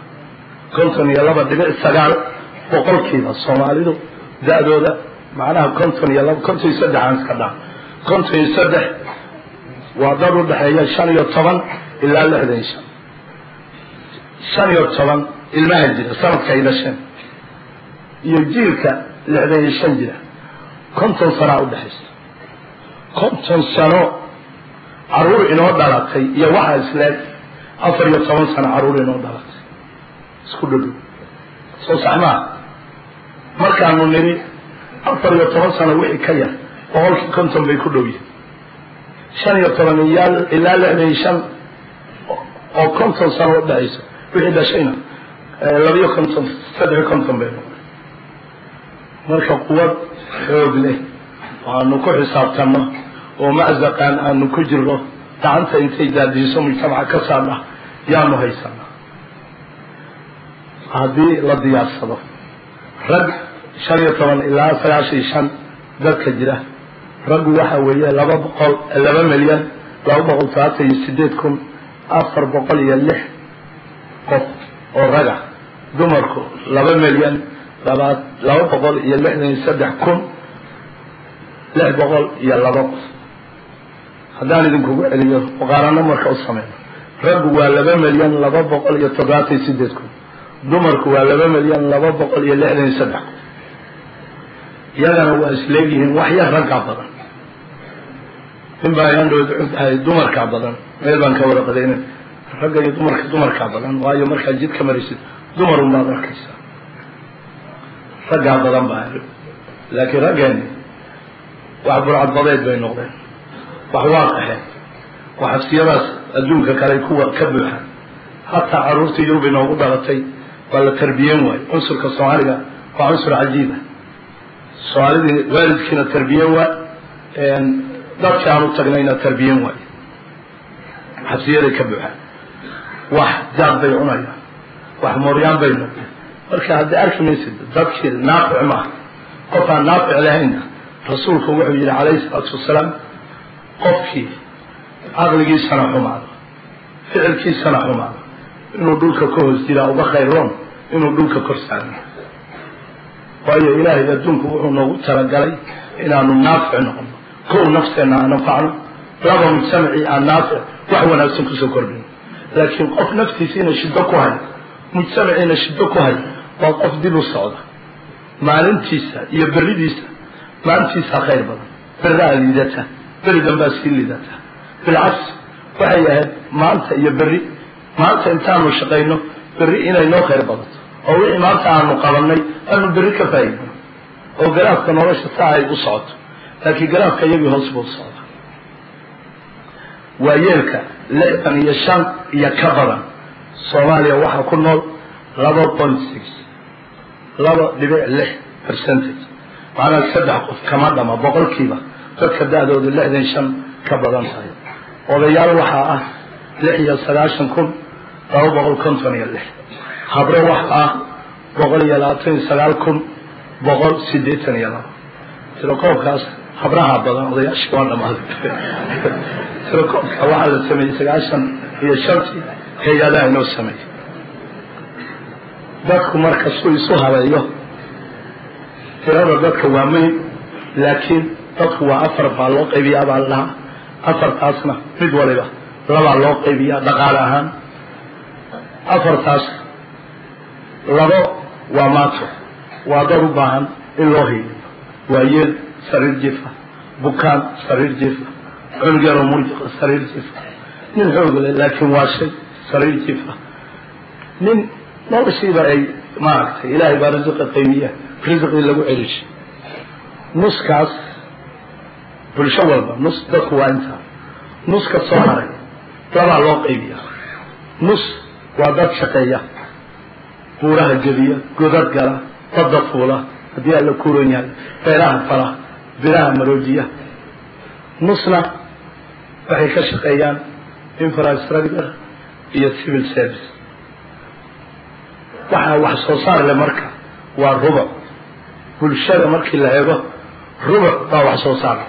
52.9 boqolkiiba soomaalidu da-dooda macnaha 53 aan iska dhaa 53 waa dad u dhexeeya 15 ilaa 65 15 ilmaha jira sanadka ay dhasheen iyo jiilka 65 jira 50 sano u dhaxaysa 50 sano caruur inoo dhalatay iyo waxa isleed 14 sano caruur inoo dhalatay isku dhadow soo saxmaa markaanu niri 14 sano wixii ka yar boqolkii 50 bay ku dhow yihiin 15 ilaa 65 oo 50 sano u dhaxaysa wixii dhashayna 53 bay noqday marka quwad xoog leh aanu ku xisaabtanno oo maczaqan aanu ku jirno gacanta intay daadiso mujtamaca ka saadha yaanu haysanaa haddii la diyaarsado rag 15 ilaa 95 dadka jira raggu waxa weeye 2,238,406 qof oo raga dumarku 2,263,602 qof haddaan idinkugu celiyo muqaarano marka u sameyno raggu waa 2,278,000 dumarku waa 2,263,000 qof iyagana waa isleegyihiin wax yar raggaa badan in baa yandhood cudhay dumarkaa badan meel baan ka wada qadayna ragga iyo dumarkaa badan waayo markaad jid ka maraysid dumarun baad arkaysaa raggaa badan baa laakiin raggeeni wax burcadbadeed bay noqdeen wax waa qaxeen wax xabsiyadaas adduunka kale kuwa ka buuxaan hataa caruurtii yurub inoogu dhalatay waa la tarbiyeen waayo cunsurka soomaaliga waa cunsur cajiiba soomaalidii waalidkiina tarbiyeen waa dadkii aan u tagnayna tarbiyeen waayo xabsiyaday ka buuxaan wax jaad bay cunayaan wax mooryaan bay noqdeen marka haddii arki maysid dadkii naafic maaha qof aan naafic lahayna rasuulku wuxuu yidhi calayhi salaatu wasalaam qofkii caqligiisana xumaado ficilkiisana xumaado inuu dhulka ka hoos jiraa uga khayroon inuu dhulka kor saarno waayo ilaahay adduunku wuxuu noogu talagalay inaanu naafic noqono kow nafteenna aan anfacno laba mujtamacii aan naafic wax wanaagsan kusoo kordhino laakiin qof naftiisiina shiddo ku hay mujtamaciina shiddo ku hay waa qof dib u socda maalintiisa iyo beridiisa maalintiisa khayr badan berraa liidata beri dambaa sii liidata bilcas waxay ahayd maanta iyo berri maanta intaanu shaqayno berri inay noo khayr badato oo wixii maanta aanu qabanay aanu berri ka faa'iidno oo garaafka nolosha saa ay u socoto laakiin garaafka iyagii hoos buu socda waayeelka 65 iyo ka badan soomaaliya waxaa ku nool 2.6% macnaha 3 qof kama dhama boqolkiiba dadka da-dooda 65 ka badan tahay odayaal waxaa ah 96,256 habre waxa ah 129,182 tirokoobkaas habraha badan odayaashii waa dhamaaday tirokoobka waxaa la sameeyey 95 hay-adaha inoo sameeyey dadku marka suu isu habeeyo tirada dadka waa muhim laakiin dadku waa 4 baa loo qaybiyaa baa la dhahaa 4taasna mid waliba لبا لو قيبيا دقالهان أفرتاس لبا وماتو وضربان اللوهي ويل سرير جفا بكان سرير جفا عنقر ومرجق سرير جفا من حوغل لكن واشي سرير جفا من نورسيبا أي ماركت إلهي بارزق القيمية رزق لغو عرش نص كاس بالشوال نص دقوا انت نص كالصهري طلع لو قيبية نص وعدد شقية بورها الجبية قدر قلا قدر فولا هديها لكورونيا بيراها فلا بيراها مروجية نصنا وحي كشقيان انفراستراكتر هي سيفل سيرفيس waxa soo saar le marka waa rubuc bulshada markii la eego rubuc baa wax soo saar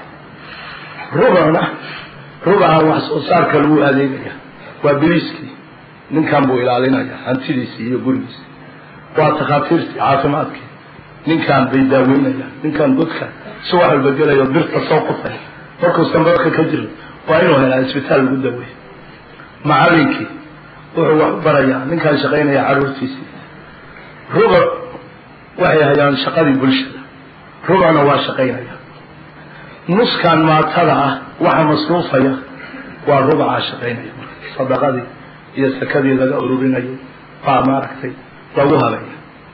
rubuca wax soo saarka lagu adeegaya waa biliski ninkan buu ilaalinaya hantidiisa iyo gurigiisa waa takhaatiirta caafimaadka ninkan bay daaweynaya ninkan dadka soo wax walba galayo birta soo qufay markuu sanbarka ka jiro waa inuu helaa isbitaal lagu daweeyo macallinkii wuxuu wax barayaa ninkan shaqaynaya caruurtiisa ربع وحي هيان شقادي بلشدة ربعنا واشقين نص كان ما تلع وحا مصروفة والربع عاشقين صدقاتي إذا سكدي لغا أرورين فاماركتي روها لي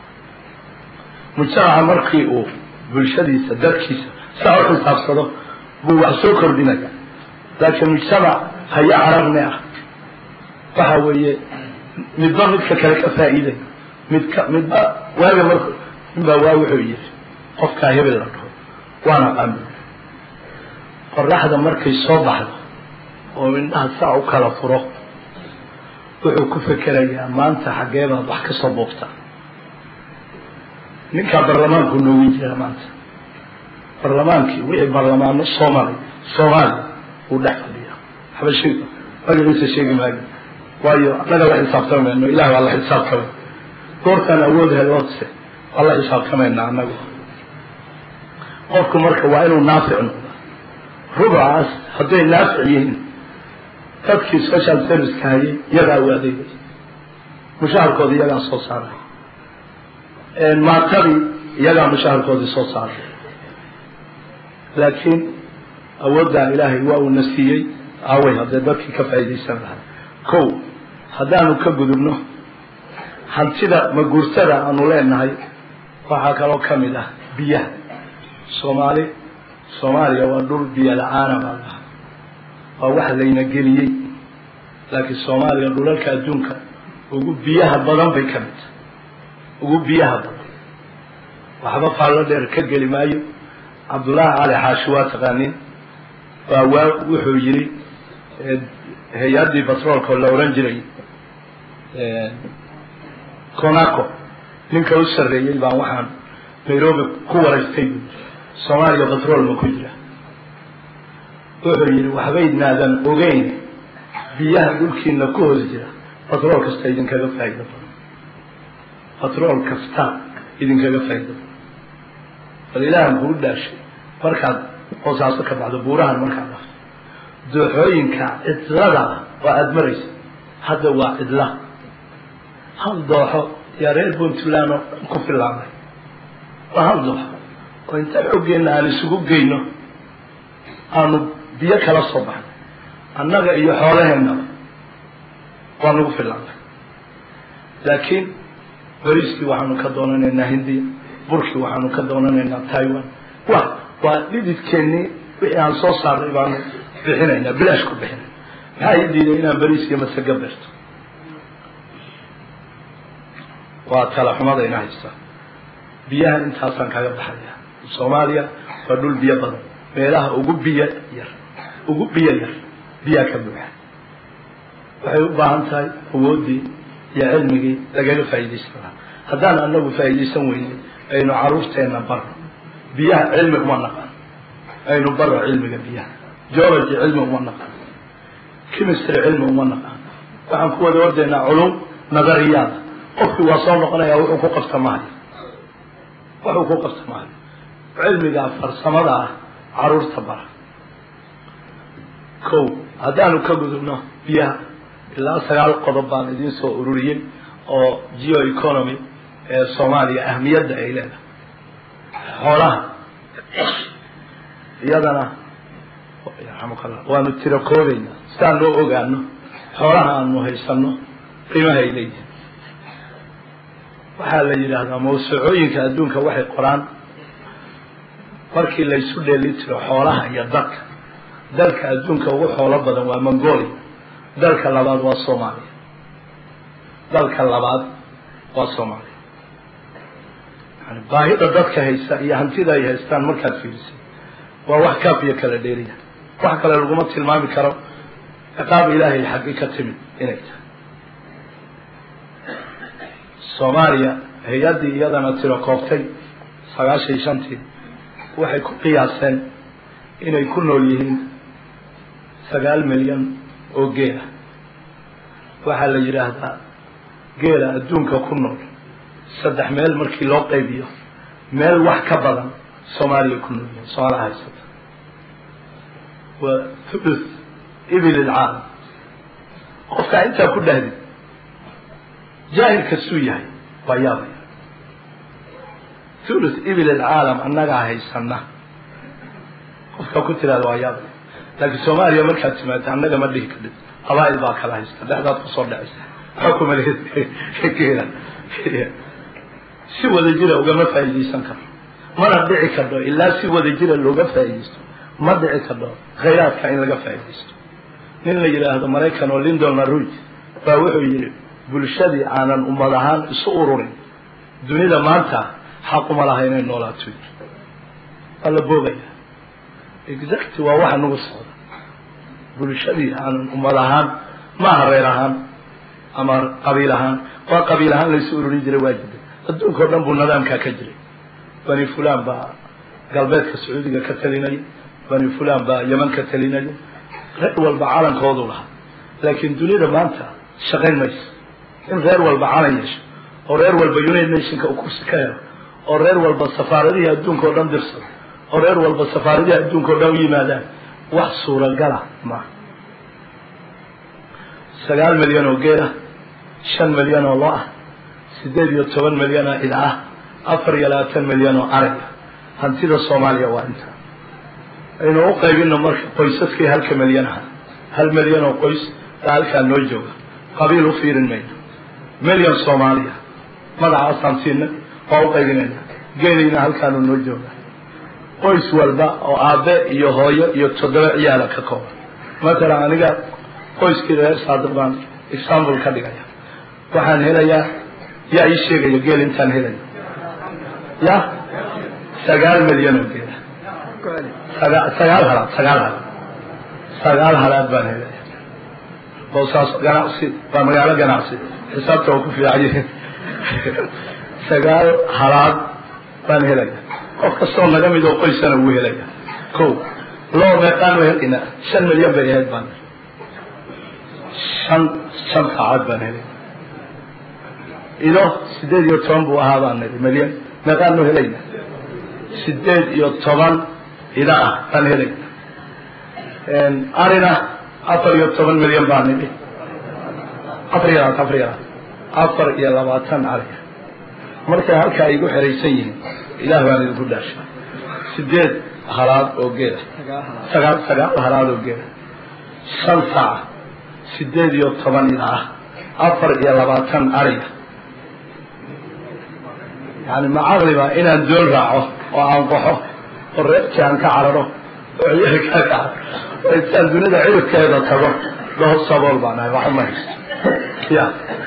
مجتمع مرقي أو بلشدي سدركيس سأعطي تفصده هو سكر بنجا لكن مجتمع هيا عربنا فهو نضمت كذلك فائدة midba waaga marka inba waa wuxuu yiri qofka hebel la dhaho waana qambi qorraxda markay soo baxdo oo indhaha saa u kala furo wuxuu ku fikirayaa maanta xageeba wax ka soo boobta ninka baarlamaanku noogu jira maanta baarlamaankii wixii baarlamaanno Soomaali uu dhex fadhiya xabashiga wajigisa sheegi maayo waayo anaga la xisaabtamayno ilaahay waa la xisaabtamay كورتان أولها الوقت الله يسحب كما ينعمه قفكم مركب وعينه نافع ربع عاس حتى نافعين تبكي سبيشال سيرفيس كاي يقع وادي مشاهر كودي يقع صوت صار ما تبي يقع مشاهر كودي صوت صار لكن أودع إلهي واو النسيي أوي هذا بكي كفايدي سنة كو هذا نكبد ابنه hantida ma guursada aanu leenahay waxa kale oo kamid ah biyaha Soomaaliya waa dhul biyo la'aan ah oo wax layna geliyay laakiin Soomaaliya dhulalka adduunka ugu biyaha badan bay kamid ugu biyaha badan waxba faalo dheer ka gali maayo Abdullah Ali Hashwa taqaaniin waa wuxuu yiri hay'adii batroolka la oran jiray كوناكو ninka u sareeyay baan waxaan Nairobi ku wareystay Soomaaliya batrool ma ku jira wuxuu yiri waxbay naadan ogeyn biyaha dhulkiina ku hoos jira batrool kasta idin kaga faa'iido batrool kasta idin kaga faa'iido ilaahan buu dhaashay markaad qosaas ka bacdo buurahan markaad dooxooyinka idlada waa admaris hada waa idla هل ضحى يا ريت بنتلانو كفلانه وهل ضحى وانت حقنا على سوق جينا أنا بيا كلا صباح أنا جاي حوالينا وأنا كفلانه لكن بريسكي وحنو كدوننا إن هندي بركي وحنو كدوننا إن تايوان وليد كني بيان صار إبان بحنا بلاش كبحنا هاي دي لنا بريسكي ما تجبرت وكلا حماده إنها يستا بيها انت حسن كاغا بحايا Soomaaliya waa dhul biyo badan meelaha ugu biyo yar biyo ka buuxa waxay u baahan tahay awoodii iyo cilmigii laga faa'iideysan haddaan anagu faa'iideysan weyno aynu caruurteena bar biyaha cilmi uma naqaan aynu bar cilmiga biyaha geology cilmi uma naqaan chemistry cilmi uma naqaan waxaan ku wada wardeynaa culum nadariyaad qofku waa soo noqonaya wuxuu ku qabtamaayo علمي فرسمة عرور تبرع كو haddaanu ka gudubno biyaha ilaa 9 qodob baan idiin soo ururiyey oo geo economy ee Soomaaliya ahmiyadda ay leedahay xoolaha iyadana waanu tiro koobayna sidaan loo ogaano xoolaha aanu haysano qiimaha ay leeyihiin waxaa la yidhaahdaa mawsuucooyinka adduunka waxay qoraan markii la isu dheelitiro xoolaha iyo dalka adduunka ugu xoolo badan waa Mongolia dalka labaad waa Soomaaliya yani baahida dadka haysta iyo hantida ay haystaan markaad fiiriso waa wax kaafiya kala dheeriya wax kale laguma tilmaami karo ciqaab ilaahay xaggi ka timid inay tahay Soomaaliya hay'adii iyadana tiro kooftay 95 waxay ku qiyaaseen inay ku nool yihiin 9 milyan oo geela waxaa la yiraahdaa geela adduunka ku nool 3 meel markii loo qaybiyo meel wax ka badan Soomaaliya ku nool yihiin Soomaaliya haysata وثلث إبل العالم قفك أنت كل هذه جاهل كسوية بياضي ثلث إبل العالم أنك هاي السنة قفك كنت لها بياضي لكن سوماليا مركز سمعت أنك ما ليه كده قبائل باك الله يستطيع لا تصور لعيس حكم كده سوى ذجيرة وقام فايدي سنكر ما ندعي كده إلا سوى ذجيرة اللي وقام فايدي ما دعي كده غيرات كائن لقى فايديست nin la yiraahdo Mareykan oo Lyndon LaRouche baa wuxuu yiri bulshadii aanan ummadahan isu ururin dunida maanta xaq uma laha inay noolaato alla boogaya exactly waa waxa nagu socda bulshadii aanan ummadahan ma hareerahan ama qabiilahan waa qabiilahan la isu ururin jiray waajib adduunka oo dhan buu nidaamka ka jiray bani fulaan baa galbeedka Sacuudiga ka talinay bani fulaan baa Yemen ka talinay reer walba calankoodu laha laakiin dunida maanta shaqayn mayso in reer walba calan yeesho oo reer walba United Nations ka kursi ka helo oo reer walba safaaradaha adduunka oo dhan dirsado oo reer walba safaaradaha adduunka oo dhan yimaadaan wax suuragal ah ma 9 milyan oo geela 5 milyan oo lo ah 18 milyan oo idaah 24 milyan oo ari hantida Soomaaliya waa inta aynu u qaybino marka qoysaskii 1 milyan ah 1 milyan oo qoys halka noo jooga qabiil u fiirin mayno milyan Soomaaliya magaca santiina oo u qaybinayna geelina halkaan noo jooga qoys walba oo aabe iyo hooyo iyo 7 ciyaal ka kooban marka aniga qoyskii reer Saadbaan example ka dhigaya waxaan helayaa yaa ii sheegay geel intaan helayo ya 9 milyan oo geel sagaal halaad baan helay boosaas ganacsi baa magaalo ganacsi xisaabta oo ku fiicay 9 halaad baan helay qof kastoo naga mid oo qoysana uu helay ko loo meeqaan wehelina 5 milyan bay ahayd baan 5 saacad baan helay ilo 18 buu ahaa baan milyan meeqaan noo helayna 18 إذا أنهلك أرنا 14 مليون باني أفر يا لباتن عليه مركز هالك يقول حريسين إله بان القداش سديد هراد أوجيل سجال هراد أوجيل 5 ساعة سديد يوم إذا أفر يا لباتن عليه يعني ما أغلب إن الدول راعه وأنقحه الرئيسان كعرره وعيه كعرره وإنسان دونيدا عيد كيدا تبا له الصبر بعنا وحمد يا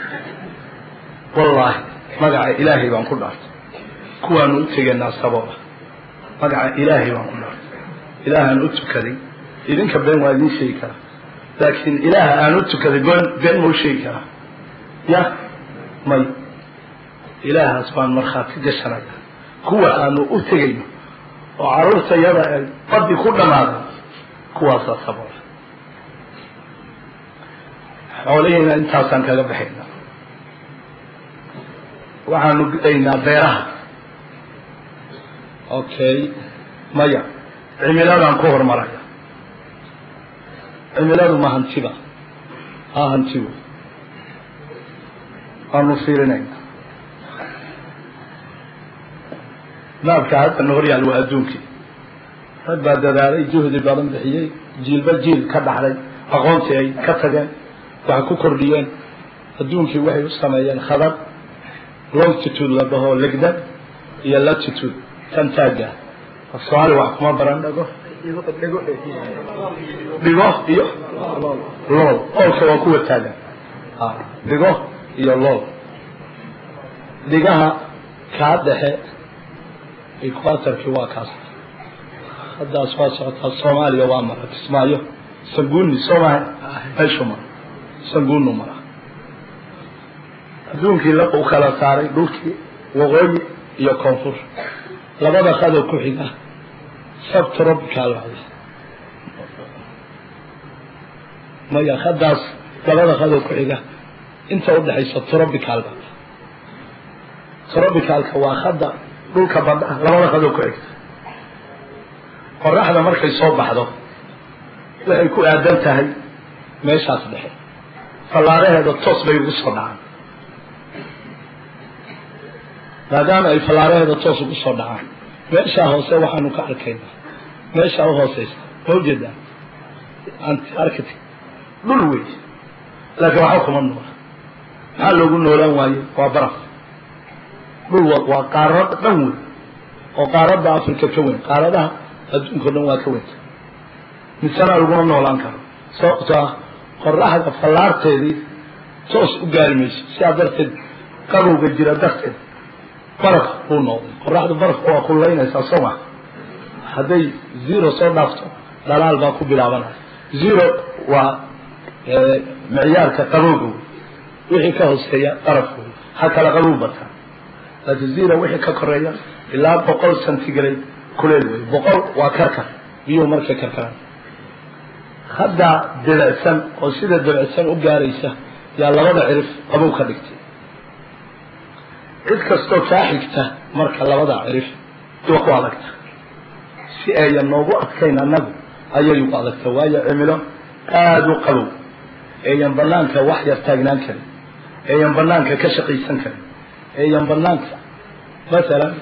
والله مقع إلهي وان كل أرض كوان أتقنا الصبر مقع إلهي وان كل أرض إله أن أتكذي إذن كبين والدين شيكا لكن إله أن أتكذي بين مو شيكا يا مي إله أسبان مرخاتي جسنا كوان أتقنا وعروسة يرى قد يكون ماذا كواسا صبر حولينا انتاسان كغبحينا وحانو قدينا بيرها اوكي مايا عملان كوهر مرايا cimiladu ma hantiba hantigu aanu fiirinayna maabka hadda na horyaal waa adduunkii rag baa dadaalay juhdi badan bixiyey jiilba jiil ka dhaxday aqoontii ay ka tageen waxay ku kordhiyeen adduunkii waxay u sameeyeen khadar longitude la dhaho legdan iyo latitude tan taaga soomaali wax kuma baran dhigo iyo lool olka waa kuwa taagan dhigo iyo lool dhigaha kaa dhexe equatorkii waa kaas haddaas waa socotaa soomaaliya waa mara kismaayo sanguuni soomaali meeshu mara sanguunu mara adduunkii la u kala saaray dhulkii waqooyi iyo koonfur labada qado ku xiga subtropical maya khadaas labada qado ku xiga inta u dhaxaysa tropicalka waa khada dhulka badda labada qado ku xigta qoraxda markay soo baxdo waxay ku aadan tahay meeshaas dhexe fallaaraheeda toos bay ugu soo dhacaan maadaama ay fallaaraheeda toos ugu soo dhacaan meeshaa hoose waxaanu ka arkaynaa meeshaa u hooseysa mawjeedaa antarctic dhul wey laakiin waxa kuma noola maxaa loogu noolaan waaye waa baraf dhul waa qaarad dhan weyn oo qaaradda africa ka weyn qaaradaha adduunka o dhan waa ka weynta misana laguma noolaan karo sababto ah qoraxda fallaarteedii toos u gaari mayso sidaa darteed qabowga jira darteed baraf buu noqday qoraxdu barafka waa kulaynaysaa soo ma hadday zero soo dhaafto dhalaal baa ku bilaabanaya zero waa micyaarka qabowga wey wixii ka hooseeya barafka wey ha kala qabow bataa laakiin zero wixii ka koreeya ilaa 100 centigrade kuleel wey 100 waa karkar biyuhu markay karkaraan hadda dabacsan oo sida dabacsan u gaaraysa yaa labada cirif qabow ka dhigtay cid kastoo kaa xigta marka labada cirif waa ku adagta si ayan noogu adkayn annagu ayay ugu adagta waayo cimilo aada u qabow eeyan banaanka wax yar taagnaan karin eeyan banaanka ka shaqaysan karin eeyan banaanka masalan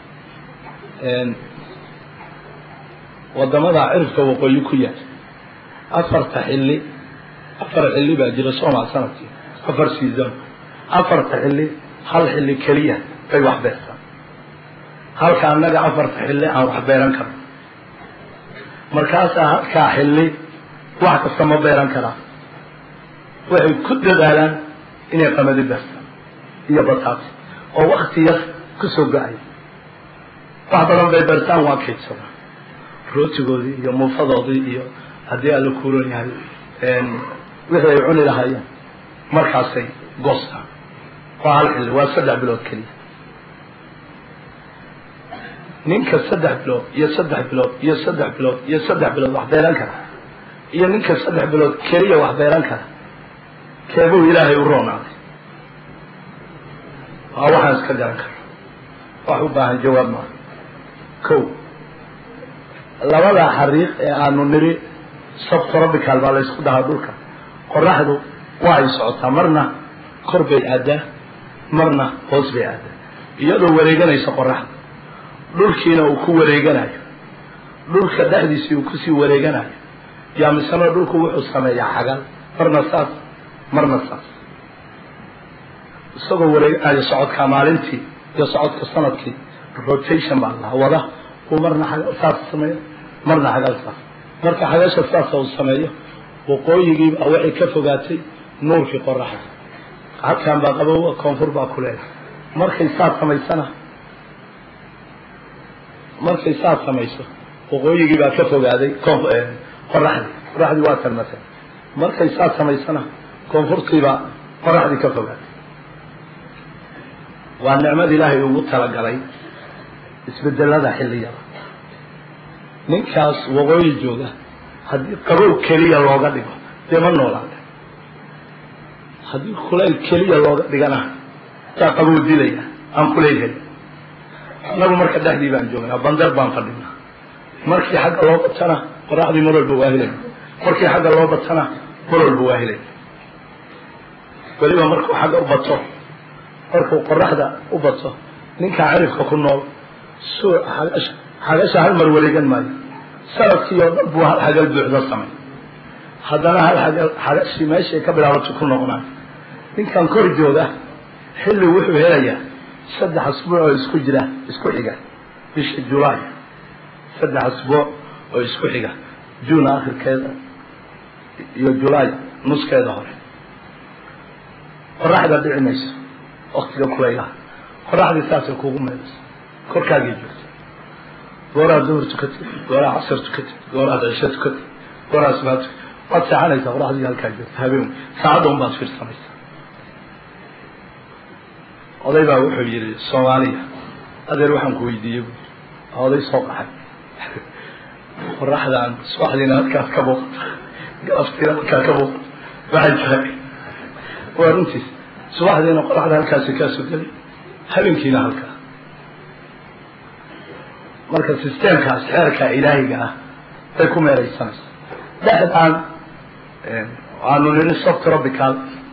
wadamada cirifka waqooyi ku yaal afar xilli baa jira Soomaal sanadkii 4 season afarta xilli hal xilli kaliya bay wax beertaan halka annaga afarta xilli aan wax beeran karno markaas halka xilli wax kasta ma beeran karaa waxay ku dadaalaan inay qamadi beertaan iyo bataat oo waqti yar ku soo ga'ay wax badan bay beertaan waa kaydsan rootigoodii iyo muufadoodii iyo haddii alla kuuran yahay wixii ay cuni lahaayeen markaasay goostaan waa hal xilli waa 3 bilood keliya ninka 3 bilood iyo 3 bilood iyo 3 bilood iyo 3 bilood wax beeran kara iyo ninka 3 bilood keliya wax beeran kara keebuu ilaahay u roonaaday waa waxaan iska garan kara wax u baahan jawaab maaha kow labada xariiq ee aanu niri subtropical baa la isku dhahaa dhulka qoraxdu waa ay socotaa marna kor bay aadaa marna hoos bay aadaa iyadoo wareeganaysa qoraxda dhulkiina uu ku wareeganayo dhulka dhexdiisii uu kusii wareeganayo yaa misana dhulku wuxuu sameeyaa xagal marna saas marna saas isagoo wareeganayo socodka maalintii iyo socodka sanadkii rotation baa la wada uu marna xagal saas sameeyo marna xagal saas marka xagasha saas uu sameeyo waqooyigii baa waxay ka fogaatay nuurkii qoraxda halkan baa qabow koonfur baa ku leedahay markay saas samayso waqooyigii baa ka fogaaday qoraxdii waa talmatay markay saas samaysana koonfurtii baa qoraxdii ka fogaatay waa nicmada ilaahay ugu talagalay isbedelada xilliyada ninkaas waqooyi jooga haddii qabow keliya looga dhigo dee ma noolaada haddii kulayl keliya looga dhigana taa qabow dilaya aan kulayl helin annagu marka dhexdii baan joognaa bandar baan fadhinaa markii xagga loo qabtana qoraxdii mar walba waa helaya markii xagga loo batana mar walba waa helay weliba markuu xagga u bato markuu qoraxda u bato ninkaa cirifka ku nool xagasha hal mar wareegan maayo sanadkii oo dhan buu hal xagal buuxda samay haddana hal xagashii meeshay ka bilaabato ku noqonaayo ninkan kor jooga xilli wuxuu helayaa 3 asbuuc oo isku jira isku xiga bisha July 3 asbuuc oo isku xiga June akhirkeeda iyo July nuskeeda hore qoraxda dhici mayso waqtiga kulaylaha qoraxda saasay kugu meelayso korkaaga joogto gooraa duhur tukatay gooraa casar tukatay gooraa cisho tukatay gooraa subax waad saxanaysaa qoraxdii halkaa joogto habeen saacadda unbaad fiirsanaysaa oday baa wuxuu yidhi Soomaaliya adeer waxaan ku weydiiyey oday soo qaxay qoraxdaan subaxdiina halkaas ka muuqata galabtiina halkaa ka muuqata waxay tahay waa runtiis subaxdiina qoraxda halkaasi kaa soo gelay habeenkiina halkaa marka sistemkaas xeerka ilaahiga ah bay ku meeraysanaysa dhexdaan waanu nini subtropical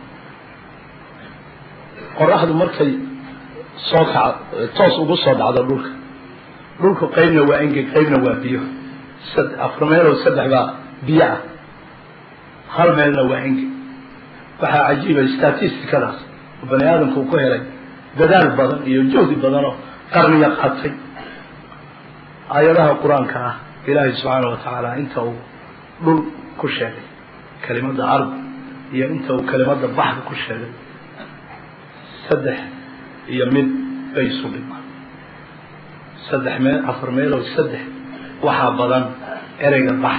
qoraxdu markay soo kacdo toos ugu soo dhacdo dhulku qaybna waa engeg qaybna waa biyo afar meel oo 3 baa biyo ah hal meelna waa engeg waxaa cajiiba statistikadaas bani aadamku ku helay dadaal badan iyo juhdi badan oo qarniyo qaatay aayadaha quraanka ah ilaahay subhanahu wa ta'ala inta uu dhul ku sheegay kalimada ard iyo inta uu kalimada bahd ku sheegay 3 iyo mid ay soo dhigmaan 3 meel 4 meel oo 3 waxa badan ereyga bahd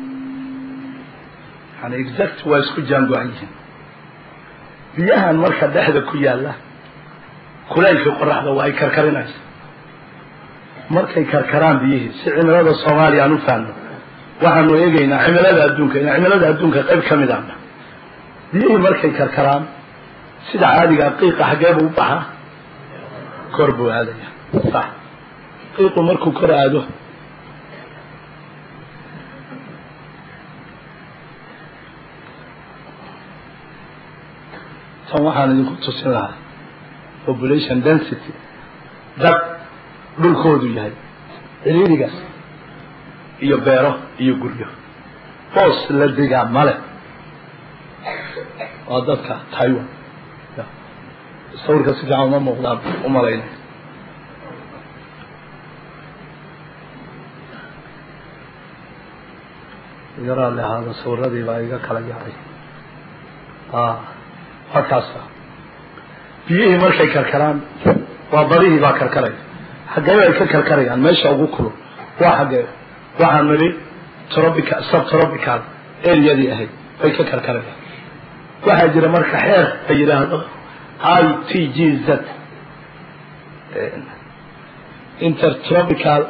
yani exact waa isku jaango'ayeen biyahan marka dhexda ku yaala kulaylka qoraxda waa ay karkarinaysaa markay karkaraan biyihii si cimilada Soomaaliya aanu faano waxaanu eegaynaa cimilada adduunka qayb ka mid ah biyihii markay karkaraan sida caadiga qiiqa xagee u baxa kor buu aadaya sax qiiqu markuu kor aado tan waxaan idinku tusin lahaa population density dad dhulkoodu yahay ciriirigaas iyo beero iyo guryo boos la digaa male waa dadka Taiwan sawirka si fiican uma muuqdaan u malaynay yaraa lehaada sawirradii baa iga kala yaacay halkaasa biyihii markay karkaraan waa barihii baa karkaraya xaggee ay ka karkarayaan meesha ugu kulul waa xaggee waxaan nidhi tropical subtropical areadii ahayd bay ka karkarayaan waxaa jira marka xeer la yidhaahdo ITGZ intertropical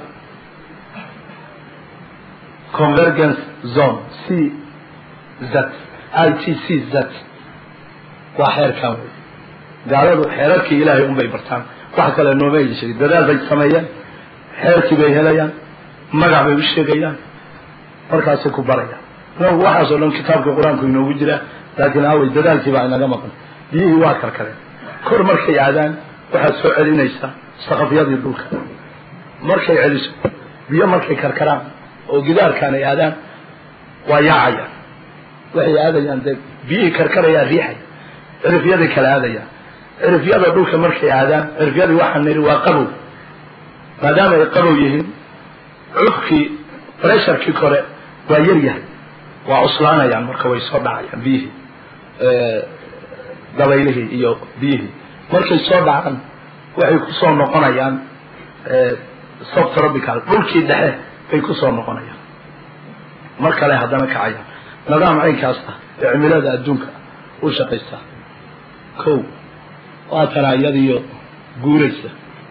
convergence zone CZ ITCZ waa xeerkan wey gaaladu xeerarkii ilaahay unbay bartaan wax kale nooma yeeshay dadaal bay sameeyaan xeerkii bay helayaan magac bay u sheegayaan markaasay ku barayaan waxaasoo dhan kitaabka qur-aanku inoogu jira laakiin awey dadaalkii baa inaga maqan biyihii waa karkareen kor markay aadaan waxaad soo celinaysaa saqafyadii dhulka markay celiso biyo markay karkaraan oo gidaarkaan ay aadaan waa yaacayaan waxay aadayaan dee biyihii karkarayaa riixay cirifyaday kala aadayaan cirifyada dhulka markay aadaan cirifyadii waxaan nidhi waa qabow maadaama ay qabow yihiin cufkii pressurkii kore waa yar yahay waa cuslaanayaan marka way soo dhacayaan biyihii dabaylihii iyo biyihii markay soo dhacaan waxay ku soo noqonayaan subtropical dhulkii dhexe bay ku soo noqonayaan mar kale haddana kacayaan nidaam caynkaas ah ee cimilada adduunka u shaqaysta kow waa tana iyadiyo guuraysa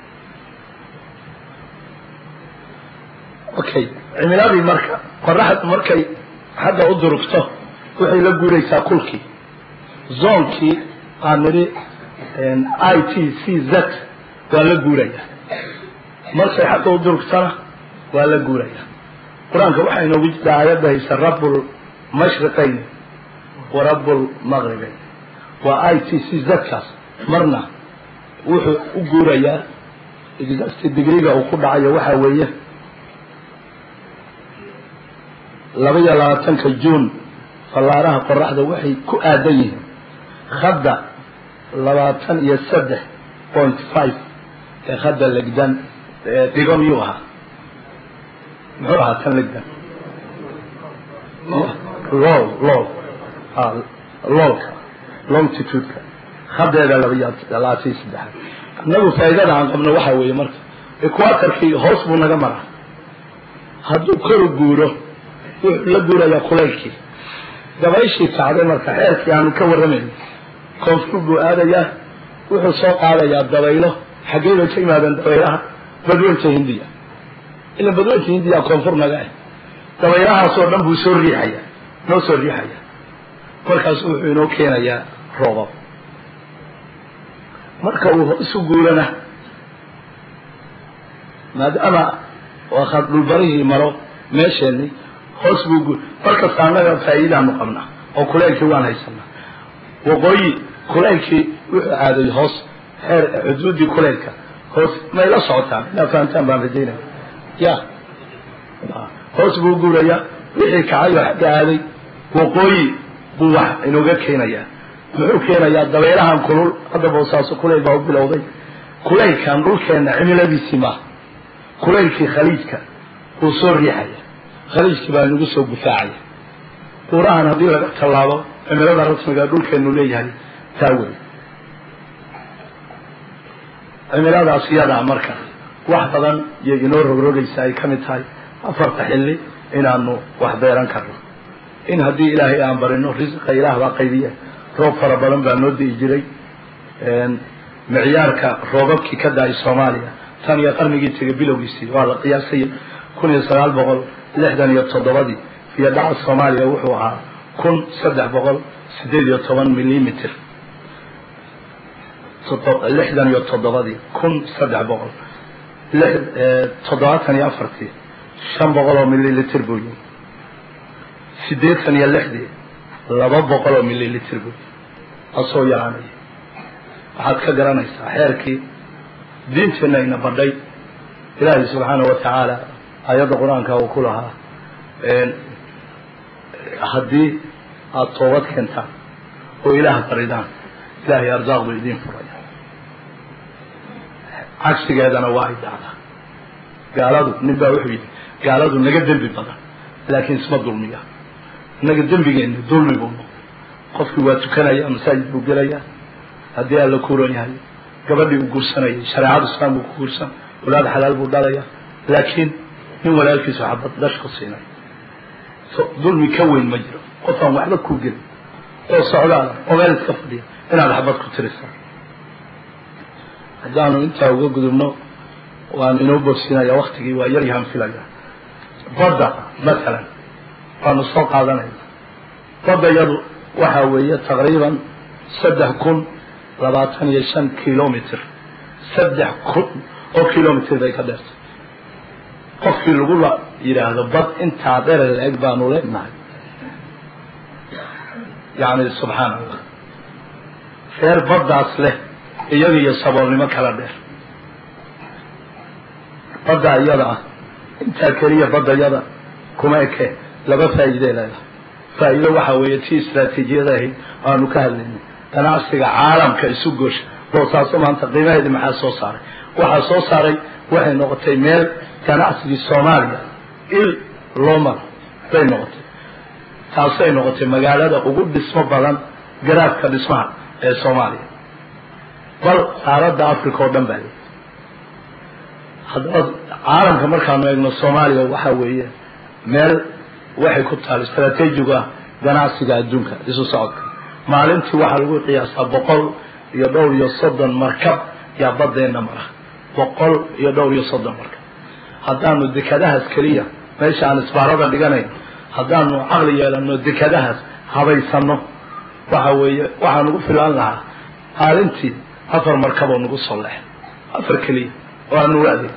okay cimiladii marka qoraxda markay hadda u durugto waxay la guuraysaa kulkii zoonkii aan nidhi ITCZ waa la guuraya markay xagga u durugtana waa la guuraya qur-aanka waxaa inoogu jirta aayadda haysa مشرقين ورب المغربين وITC ذكاس مرنا وقوريا exact degree oo ku dhacay waxa weeye 22 June falaaraha qorraxda waxay ku aadan yihiin khadda 23.5 ee khadda lagdan digam yuha muxuu ahaa tan lagdan longitude khaddeeda 23 nagu faa'iidada aan qabno waxa weeye marka equatorkii hoos buu naga maraa hadduu kor guuro la guuraya kulaylkii dabayshii kacday marka xeerkii aanu ka warramayn koonfur buu aadayaa wuxuu soo qaadayaa dabaylo xaggee bay ka yimaadeen dabaylaha badweynta hindiya ila badweynta hindiya koonfur naga ah dabaylahaasoo dhan buu soo riixaya noo soo riixaya markaas wuxuu inoo keenayaa roobab marka uu isu guurana maadaama waa dhulbarihii maro meesheenni hoos buu marka saanaga faa'iidaanu qabnaa oo kulaylkii waan haysanaa waqooyi kulaylkii wuxuu aaday hoos xeer xuduudii kulaylka hoos may la socotaan ilaa fahantaan baan rajaynaya ya hoos buu guurayaa wixii kacayo xagga aaday waqooyi buu wax inooga keenayaa muxuu keenayaa dabeelahan kulul hadda boosaaso kulayl baa u bilowday kulaylkan dhulkeena cimiladiisii ma kulaylkii khaliijka uu soo riixaya khaliijkii baa nagu soo gufaacaya buurahan haddii laga tallaabo cimilada rasmiga dhulkeenu leeyahay taa wey cimiladaas iyadaa marka wax badan iyo inoo rogrogaysa ay ka mid tahay afarta xilli inaanu wax beeran karno in haddii ilaahay aan barino risqa ilaah baa qaybiya roob fara badan baa noo di'i jiray micyaarka roobabkii ka daay Soomaaliya tan iyo qarnigii tagay bilowgiisii waa la qiyaasay 1967 iyo dhaca Soomaaliya wuxuu ahaa 1318 millimeter 67 500 milliliter buu yahay 200 milliliter buu asoo yaraanay waxaad ka garanaysaa xeerkii diinteena ina badhay ilaahay subxaanahu wa tacaala ayadda qur-aanka uu ku lahaa haddii aad toobad keentaan oo ilaah baridaan ilaahay arsaaq buu idiin furaya cagsigeedana waa ay dhacdaa gaaladu nin baa wuxuu yidhi gaaladu naga dembi badan laakiin isma dulmiya naga dembigeena dulmi buu qofkii waa tukanaya masaajid buu gelaya haddii alla kuuran yahay gabadhii uu guursanayay shareecada islaamku ku guursan walaad xalaal buu dhalaya laakiin nin walaalkiisu xabad dash ku siinay dulmi ka weyn ma jiro qofaan waxba ku gelin oo socdaala oo meel iska fadhiya inaad xabad ku tirisaa haddaanu intaa uga gudubno waan inoo bogsinaya waktigii waa yar yahan filaya badda masalan waanu soo qaadanayna badda yadu waxa weeye taqriiban 3,025 kilometer 3,000 oo kilometer bay ka dheertay qofkii lagu yiraahdo bad intaa dheer leeg baanu leenahay yani subhanallah feer baddaas leh iyaga iyo saboolnimo kala dheer badda iyada intaa keliya badda iyada kuma eke laba faa'iido leedahay faa'iido waxa weeye tii istiraatiijiyada ahayd aanu ka hadlaynay ganacsiga caalamka isu goosh boosaaso maanta qiimaheedii maxaa soo saaray waxaa soo saaray waxay noqotay meel ganacsigii Soomaaliya il loo maro bay noqotay taasay noqotay magaalada ugu dhismo badan garaafka dhismaha ee Soomaaliya bal qaaradda Afrika oo dhan baa hadda caalamka markaanu eegno Soomaaliya waxa weeye meel waxay ku taal istiraatiijiga ganacsiga adduunka isu socodka maalintii waxa lagu qiyaasaa 130 markab yaa badeena mara 130 markab haddaanu dekadahaas kaliya meesha aan isbaarada dhiganay haddaanu aqli yeelano dekadahaas habaysano waxa weeye waxaan ugu filan lahaa maalintii 4 markab oo nagu soo leex 4 kaliya oo aanu waaday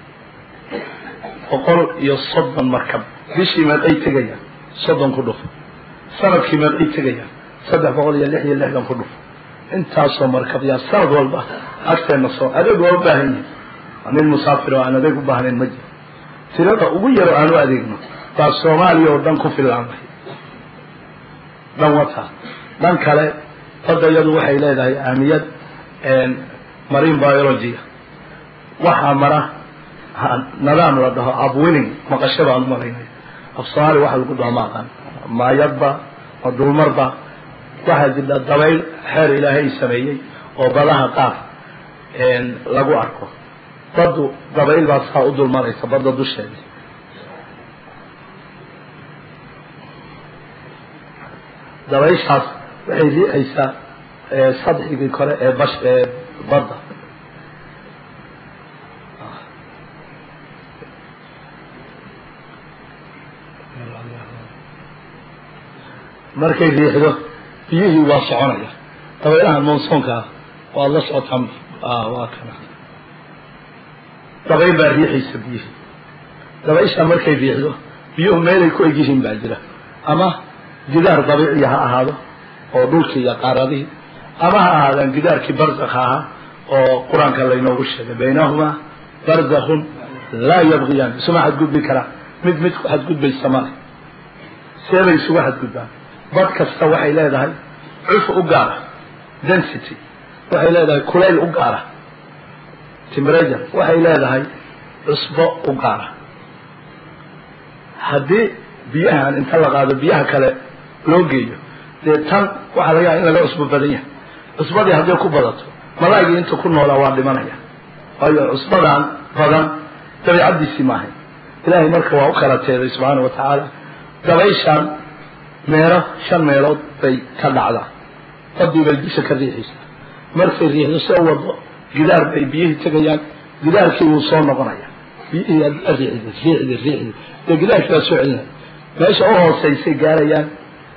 130 markab bishii ma ay tagayaan 30 ku dhuf sanadkii meeqay tegayaan 360 ku dhuf intaasoo markab yaa sanad walba agteena soo adeeg waa u baahan yahay nin musaafir oo aan adeeg u baahnayn ma jiro tirada ugu yar oo aan u adeegno baa Soomaaliya oo dhan ku filaanay dhan wata dhan kale fadayadu waxay leedahay ahmiyad marine biology waxa mara nidaam la dhaho upwelling maqashada aan maraynay afsaari waxa lagu dhamaan maayadba wadulmarba waxa jira dabayl xeer ilaahay sameeyay oo badaha qaar lagu arko badu dabayl baa saa u dulmaraysa badda dusheeda dabayshaas waxay riixaysaa sadxigii kore ee badda markay riixdo biyihii waa soconaya dabaylaha monsoonka waa la socotaan waa kana dabayl baa riixaysa biyihii dabaysha markay riixdo biyuhu meelay ku egyihiin baa jira ama gidaar dabiici ha ahaado oo dhulkii iyo qaaradihii ama ha ahaadaan gidaarkii barzakha ahaa oo qur-aanka laynoogu sheegay baynahuma barzakhun laa yabgiyaan isuma xadgudbi karaan mid ku xadgudbaysa male seebay isugu xadgudbaan bad kasta waxay leedahay cuf u gaara density waxay leedahay kulayl u gaara temperature waxay leedahay cusbo u gaara haddii biyahan inta la qaado biyaha kale loo geeyo dee tan waxaa laga yaaba in laga cusbo badan yahay cusbadii hadday ku badato malaa'igii inta ku noolaa waa dhimanaya waayo cusbadan badan dabiicadiisii maahay ilaahay marka waa u kala teeday subxaana wa tacaala dabayshan meelo 5 meelood bay ka dhacdaa badii bay disha ka riixaysaa markay riixdo soo wado gidaar bay biyihii tagayaan gidaarkii wuu soo noqonaya biyihii riixdi dee gidaarkii waa soo celinaya meesha u hooseysay gaarayaan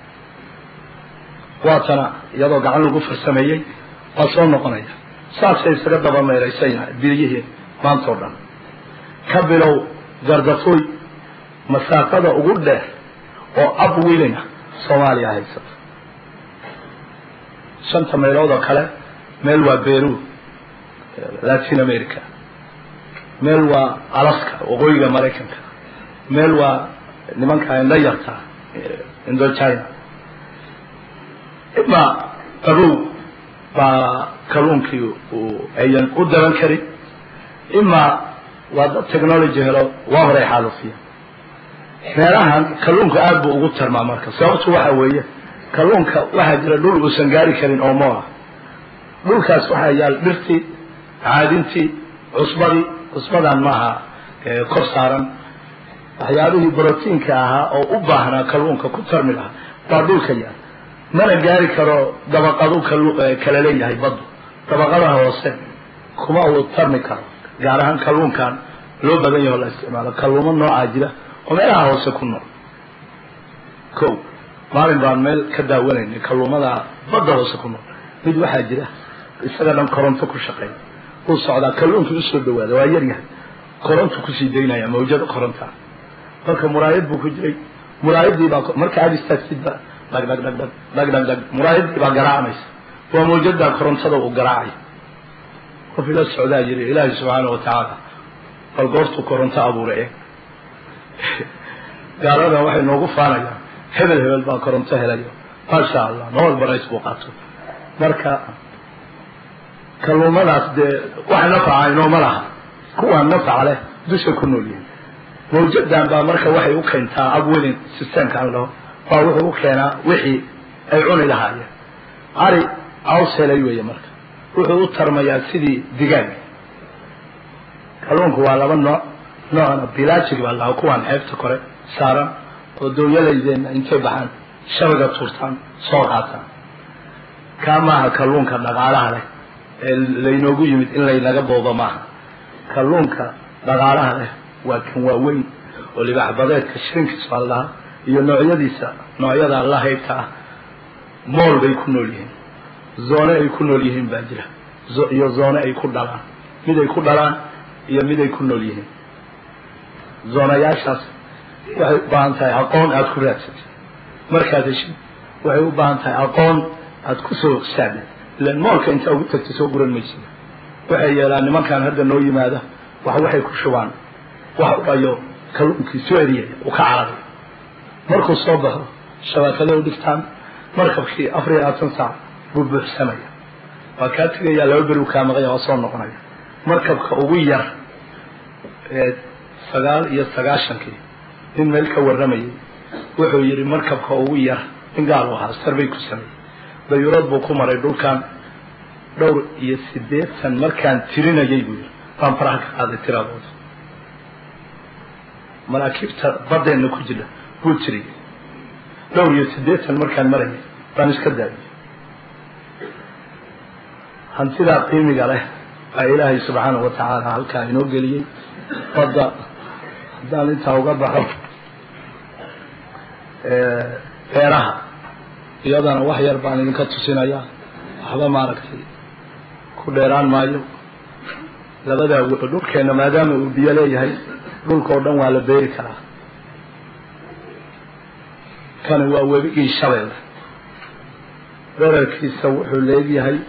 waatana iyadoo gacan lagu farsameeyey waa soo noqonaya saasay isaga daba meeraysayna biyihii maanta oo dhan ka bilow gardafuy masaafada ugu dheer oo upwelling Soomaaliya haysato 5 meelood oo kale meel waa Peru Latin America meel waa Alaska waqooyiga Mareykanka meel waa nimanka ay leeyarta Indochina ima Peru baa kalluunkii ayan u daran karin ima waa technology helo waa horay xaalufiya meelahan kalluunka aad buu ugu tarmaa marka sababtu waxa weeye kalluunka waxa jira dhul uusan gaari karin oo moora dhulkaas waxa yaal dhirtii caadintii cusbadan maaha kor saaran waxyaabihii borotiinka ahaa oo u baahnaa kalluunka ku tarmi lahaa baa dhulka yaal mana gaari karo dabaqadu kala leeyahay baddu dabaqada hoose kuma uu tarmi karo gaar ahaan kalluunkan loo badan yahay la isticmaalo kalluumo nooca jira oo meelaha hoose ku nool kow maalin baan meel ka daawanayna kalluumada badda hoose ku nool mid waxaa jira isaga dhan koronto ku shaqeeya uu socdaa kalluunka u soo dhawaada waa yar yahay koronto ku sii daynaya mawjada koronta marka muraayad buu ku jiray muraayadii baa marka aad istaagtida dag muraayadii baa garaacaysa waa mawjada korontada uu garaacay qof ila socdaa jiray ilaahay subxaanahu wa tacaala bal goortu koronto abuuray gaalada waxay noogu faanayaan hebel baa koronto helayo masha Allah nool barays buu qaato marka kalluumadaas dee wax nafacayno ma laha kuwa nafac leh dusha ku nool yihiin mawjadan baa marka waxay u keentaa upwelling systemkan loo waa wuxuu u keenaa wixii ay cuni lahaayeen ari caws helay weeye marka wuxuu u tarmayaa sidii digaag kalluunku waa laba noocna bilaajig baa lahaa kuwaan xeebta kore saaran oo dooyalaydeenna intay baxaan shabaga tuurtaan soo qaataan kaa maaha kalluunka dhaqaalaha leh ee laynoogu yimid in laynaga boobo maaha kalluunka dhaqaalaha leh waa kan waaweyn oo libaax badeedka shrinkiis baa lahaa iyo noocyada la haybta ah mool bay ku nool yihiin zoone ay ku nool yihiin baa jira iyo zoone ay ku dhalaan mid ay ku dhalaan iyo mid ay ku nool yihiin zoonayaashaas waxay u baahan tahay aqoon aad ku raadsatid markaad heshid waxay u baahan tahay aqoon aad ku soo saabin ilaan moolka inta ugu tagto soo guran maysid waxay yeelaan nimankan hadda noo yimaada waxay ku shubaan wax u dhayo kalluunkii soo eriyay u ka cararay markuu soo baxo shabakada u dhigtaan markabkii 24 saac buu buuxsamaya waa kaa tegaya 2 beri ka maqaya oo soo noqonaya markabka ugu yar 99 in meel ka waramayay wuxuu yiri markabka ugu yar in gaal waxa sarbay ku sameeyay dayurad buu ku maray dhulkan dhowr iyo 8 markaan tirinayay buu baan faraha ka qaaday tiradood maraakiibta badeena ku jira buu tiri dhowr iyo 8 markaan maray baan iska daayay hantida qiimiga leh ilaahay subhanahu wa ta'ala halka inoo geliyay fadda hadaan inta uga baxo beeraha iyadana wax yar baan idinka tusinayaa waxba ma aragtay ku dheeraan maayo labada dhulkeena maadaama uu biyo leeyahay dhulka oo dhan waa la beeri karaa kan waa webigii Shabeelle dhererkiisa wuxuu leeyahay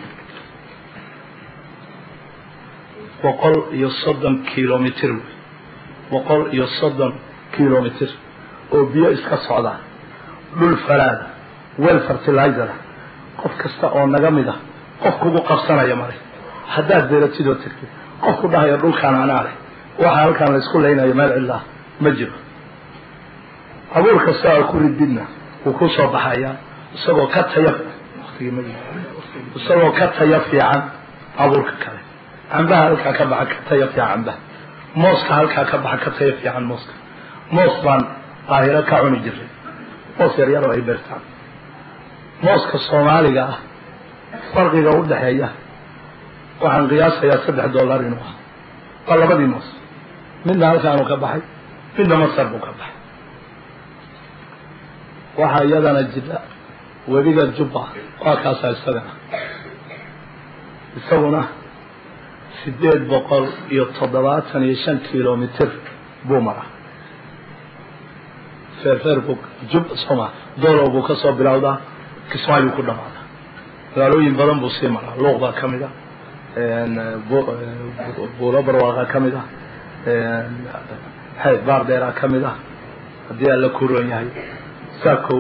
130 kilomitir 130 kilomitir oo biyo iska socda dhul falaad wal fertilizer qof kasta oo naga mid ah qof kugu qabsanaya mare hadaa beeratido tagtay qof ku dhahayo dhulkan anaale waxa halkan la isku leenayo meel ilaa ma jiro abuurka saa ku rididna uu ku soo baxaya isagoo ka tayab waqtiga ma jiro isagoo ka tayab fiican abuurka kale ambaha halka ka baxa ka tayab fiican ambaha mooska halka ka baxa ka tayab fiican mooska moos baan qaahira ka cuni jiray moos yar oo ay beertaan mooska Soomaaliga ah farqiga u dhaxeeya waxaan qiyaasayaa $3 inuu ah labadii moos midna halkaan ka baxay midna Masar buu ka baxay waxa iyadana jira webiga Jubba waa kaas isaguna 875 kilomitir buu maraa feerfeerku Jubba Soomaa doolo buu ka soo bilowdaa Kismaayo ku dhamaada magaalooyin badan buu sii maraa luuqda kamida buulo barwaaqa kamida hay baardeera kamida hadii la kuuran yahay saako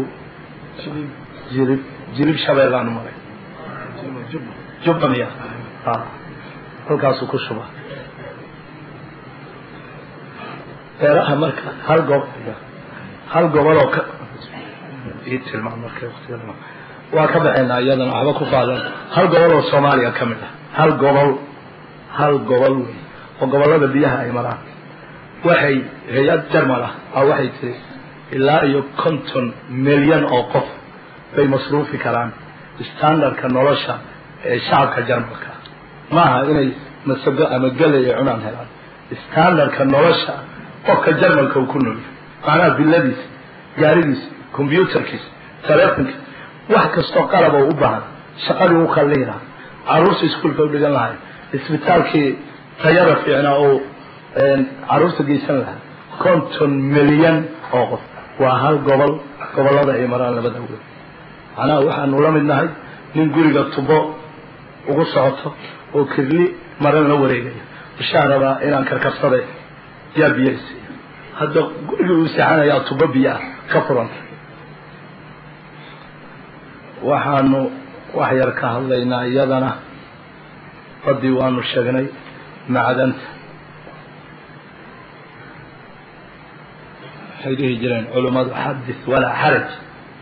jilib Shabeellaan maray Jubba miya halkaas ku shuba beeraha marka hal gobol oo ka tilmaam marka waqtiga waa ka baxayna iyadana waxba ku qaadan hal gobol oo Soomaaliya kamid ah hal gobol oo gobolada biyaha ay maraan waxay hay'ad Jarmal ah waxay tiri ilaa iyo 50 milyan oo qof bay masruufi karaan standardka nolosha ee shacabka Jarmalka maaha inay masago ama galay cunaan helaan standardka nolosha qofka Jarmalka uu ku nool yahay biladiis gaarigiis computerkiis telefonkiis wax kasto qalab oo u baahan shaqadii uu kaleeyna caruurta iskuulka u dhigan lahayd isbitaalkii tayada fiicna oo caruurta geysan lahayd 50 milyan oo qof waa hal gobolada ay maraan labada weyn ana waxaan ula midnahay nin guriga tubo ugu socoto oo kirli maran la wareegay bishaarada inaan karkarsaday yaa biyaysi hadda guriga uu saxanaya tubo biya ka furan waxaanu wax yar ka hadlaynaa iyadana qadii waanu sheegnay macdanta hay'adaha jiraan culimadu xadis wala xaraj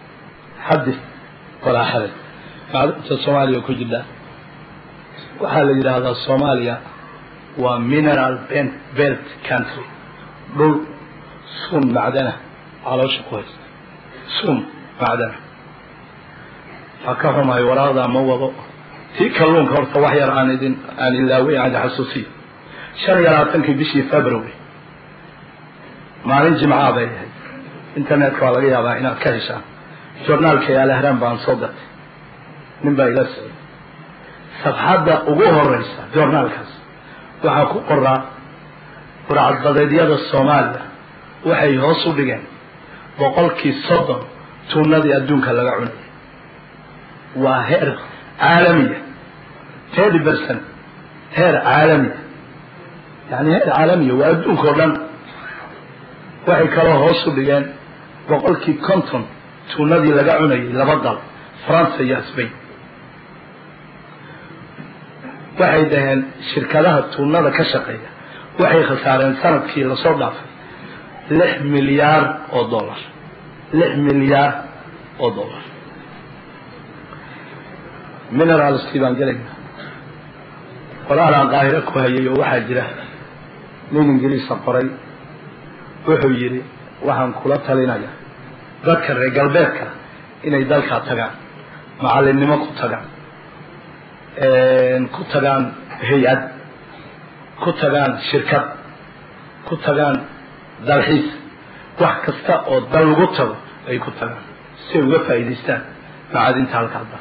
macdanta Soomaaliya ku jira waxa la yiraahdaa Soomaaliya waa mineral belt country dhul sun macdana caloosha ku haysta sun macdana فكرهم يورادا موضوع في كلون كورت وحير عن اللاوي عن حسوسي شريراتن كي بشي فبراير ما الجمعه باي انترنت كلا يابا ان كايشا جورنال كي على هرم بان صدق من بايلس صفحه ugu horeysa journalkaas waxa ku qoraa quraacadayada Soomaaliya waxay hoos u dhigeen 30% tuunadii adduunka laga cunay وهير عالمية 30% هير عالمية يعني هير عالمية وأدون كورلان waxay kaloo hoos u dhigeen boqolkii 50 tuunadii laga cunayay laba dal France iyo Spain waxay dhaheen shirkadaha tuunada ka shaqeeya waxay khasaareen sanadkii la soo dhaafay $6 milyaar $6 milyaar minerals kiibaan gelayna qoraalaan qaahiro ku hayay oo waxaa jira nin ingiriis qoray wuxuu yiri waxaan kula talinayaa dadka reer galbeedka inay dalka tagaan macallinimo ku tagaan hay'ad ku tagaan shirkad ku tagaan dalxiis wax kasta oo dal lagu tago ay ku tagaan si uga faa'iideystaan macadinta halkaas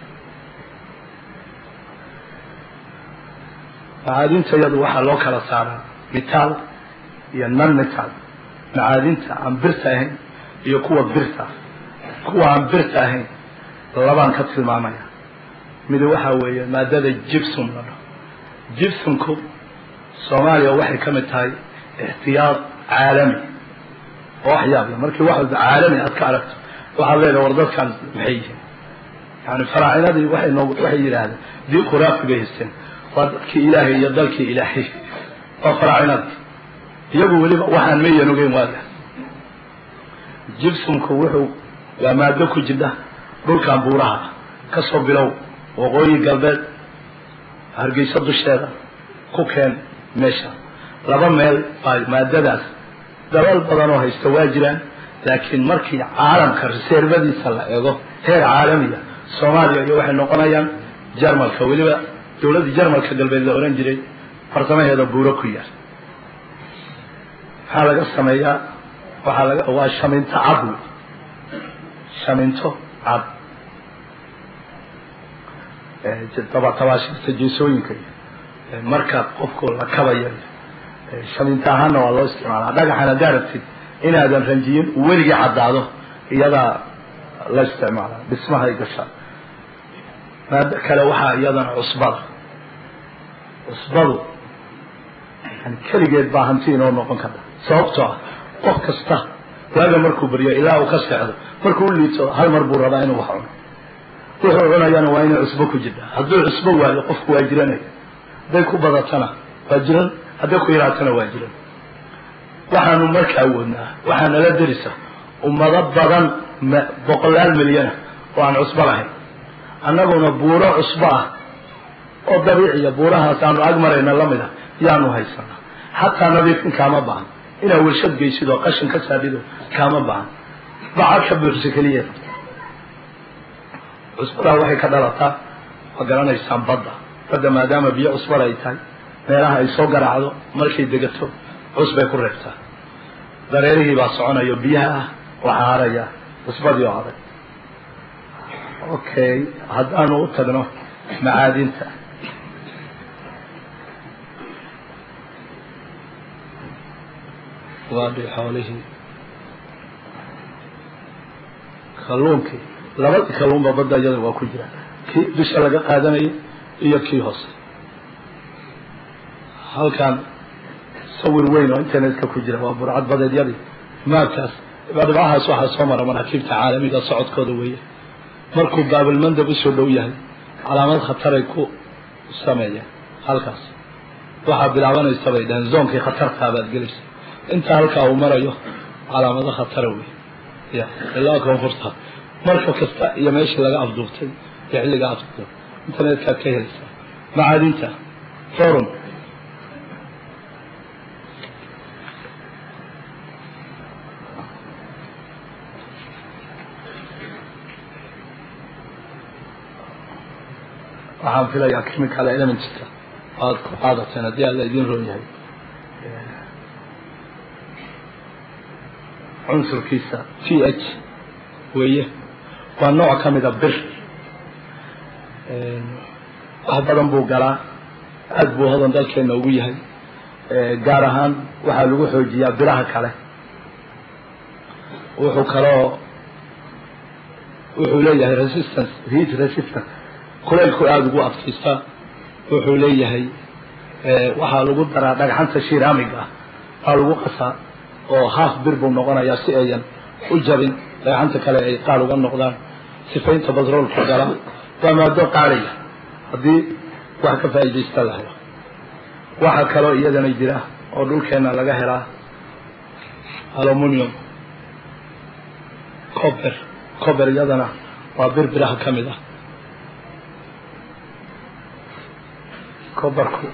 macadinta yadu waxaa loo kala saaraa metal iyo non metal macadinta aan birta ahayn iyo kuwa aan birta ahayn labaan ka tilmaamaya mid waxa weeye maadada gypsum la dhaho gypsumku Soomaaliya waxay ka mid tahay ihtiyaad caalami oo waxyaabo markii wax caalami aad ka aragto waxa leeyahay wardadkan maxay yihiin yani faraacinadii waxay yiraahdeen dii quraafka beesteen wadkii ilaahay iyo dalkii ilaahay oo faraacinadii iyagu waliba waxaan meeyan ogeyn waaga gypsumku wuxuu waa maado ku jira dhulkan buuraha ka soo bilow waqooyi galbeed Hargeysa dusheeda ku keen meesha laba meel ay maadadaas dalal badan oo haysta waa jiraan laakiin markii caalamka reservadiisa la eego heer caalamiga Soomaaliya iyo waxay noqonayaan Jarmalka waliba dawladda Jarmalka galbeed la oran jiray farsamaheeda buuro ku yaal waxa laga sameeyaa waa shaminto cad tabaashirta jeesooyinka marka qofku la kabayo shamintaahana waa loo isticmaalaa dhagaxana daartid inaadan ranjiyin weliga cadaado iyada la isticmaalaa dhismaha ay gashaa maada kale waxaa iyadana cusbadu yani keligeed baa hanti inoo noqon karta sababtoo ah qof kasta waaga markuu bariyo ilaa uu ka seexdo markuu liito hal mar buu rabaa inuu wax cuno wuxuu cunayana waa inuu cusbo ku jira hadduu cusbo waayo qofku waa jiranaya hadday ku badatana waa jiran hadday ku yaraatana waa jiran waxaanu markaa wadnaa waxaana la darisa ummado badan boqolaal milyan oo aan cusbo lahayn annaguna buuro cusbo ah oo dabiiciya buurahaas aanu agmarayna lamid ah yaanu haysanaa xataa nadiifin kaama baahan inaa warshad geysid oo qashin ka saadhido kaama baahan bacad ka buuxisa keliya cusbadaa waxay ka dhalataa waa garanaysaan badda maadaama biyo cusbada ay tahay meelaha ay soo garaacdo markay degato cusbay ku reebtaa dareerihii baa soconayo biyaha waxaa haraya cusbadii oo adag okay haddaanu u tagno macaadinta waadhi xoolihii kalluunkii labadii kalluunba badda iyada waa ku jira kii dusha laga qaadanayay iyo kii hoose halkan sawir weyn oo internetka ku jira waa burcad badeedyadii maabkaas dhibcahaas waxaa soo mara maraakiibta caalamiga socodkooda weeye markuu baabilmandab u soo dhow yahay calaamad khataray ku sameeyeen halkaas waxaa bilaabanaysa bay dhaheen zoonkii khatartaa baad gelaysa inta halkaa uu marayo calaamado khatara wey ya ilaa koonfurta marka kasta iyo meeshii laga afduubtay iyo xilliga afduubtay internetkaa ka helaysa macaadinta forum waxaan filayaa chemical elementska aad ku qaadateen haddii alla idin roon yahay cunsurkiisa pH weeye waa nooc ka mida bir wax badan buu galaa aad buu hodan dalkeena ugu yahay gaar ahaan waxaa lagu xoojiyaa biraha kale wuxuu kaloo وحوليه resistance heat resistance كلكو aad ugu adkaysta wuxuu leeyahay waxa lagu daraa dhagxanta shiraamiga ah lagu qasaa oo half bir buu noqonayaa si ayan u jabin dhagxanta kale ay qaal uga noqdaan sifaynta batroolka gala waa maado qaaliya hadii wax ka faa'iideysta lahayd waxa kale oo iyadana jira oo dhulkeena laga helaa aluminium copper iyadana waa birbiraha kamid ah copperku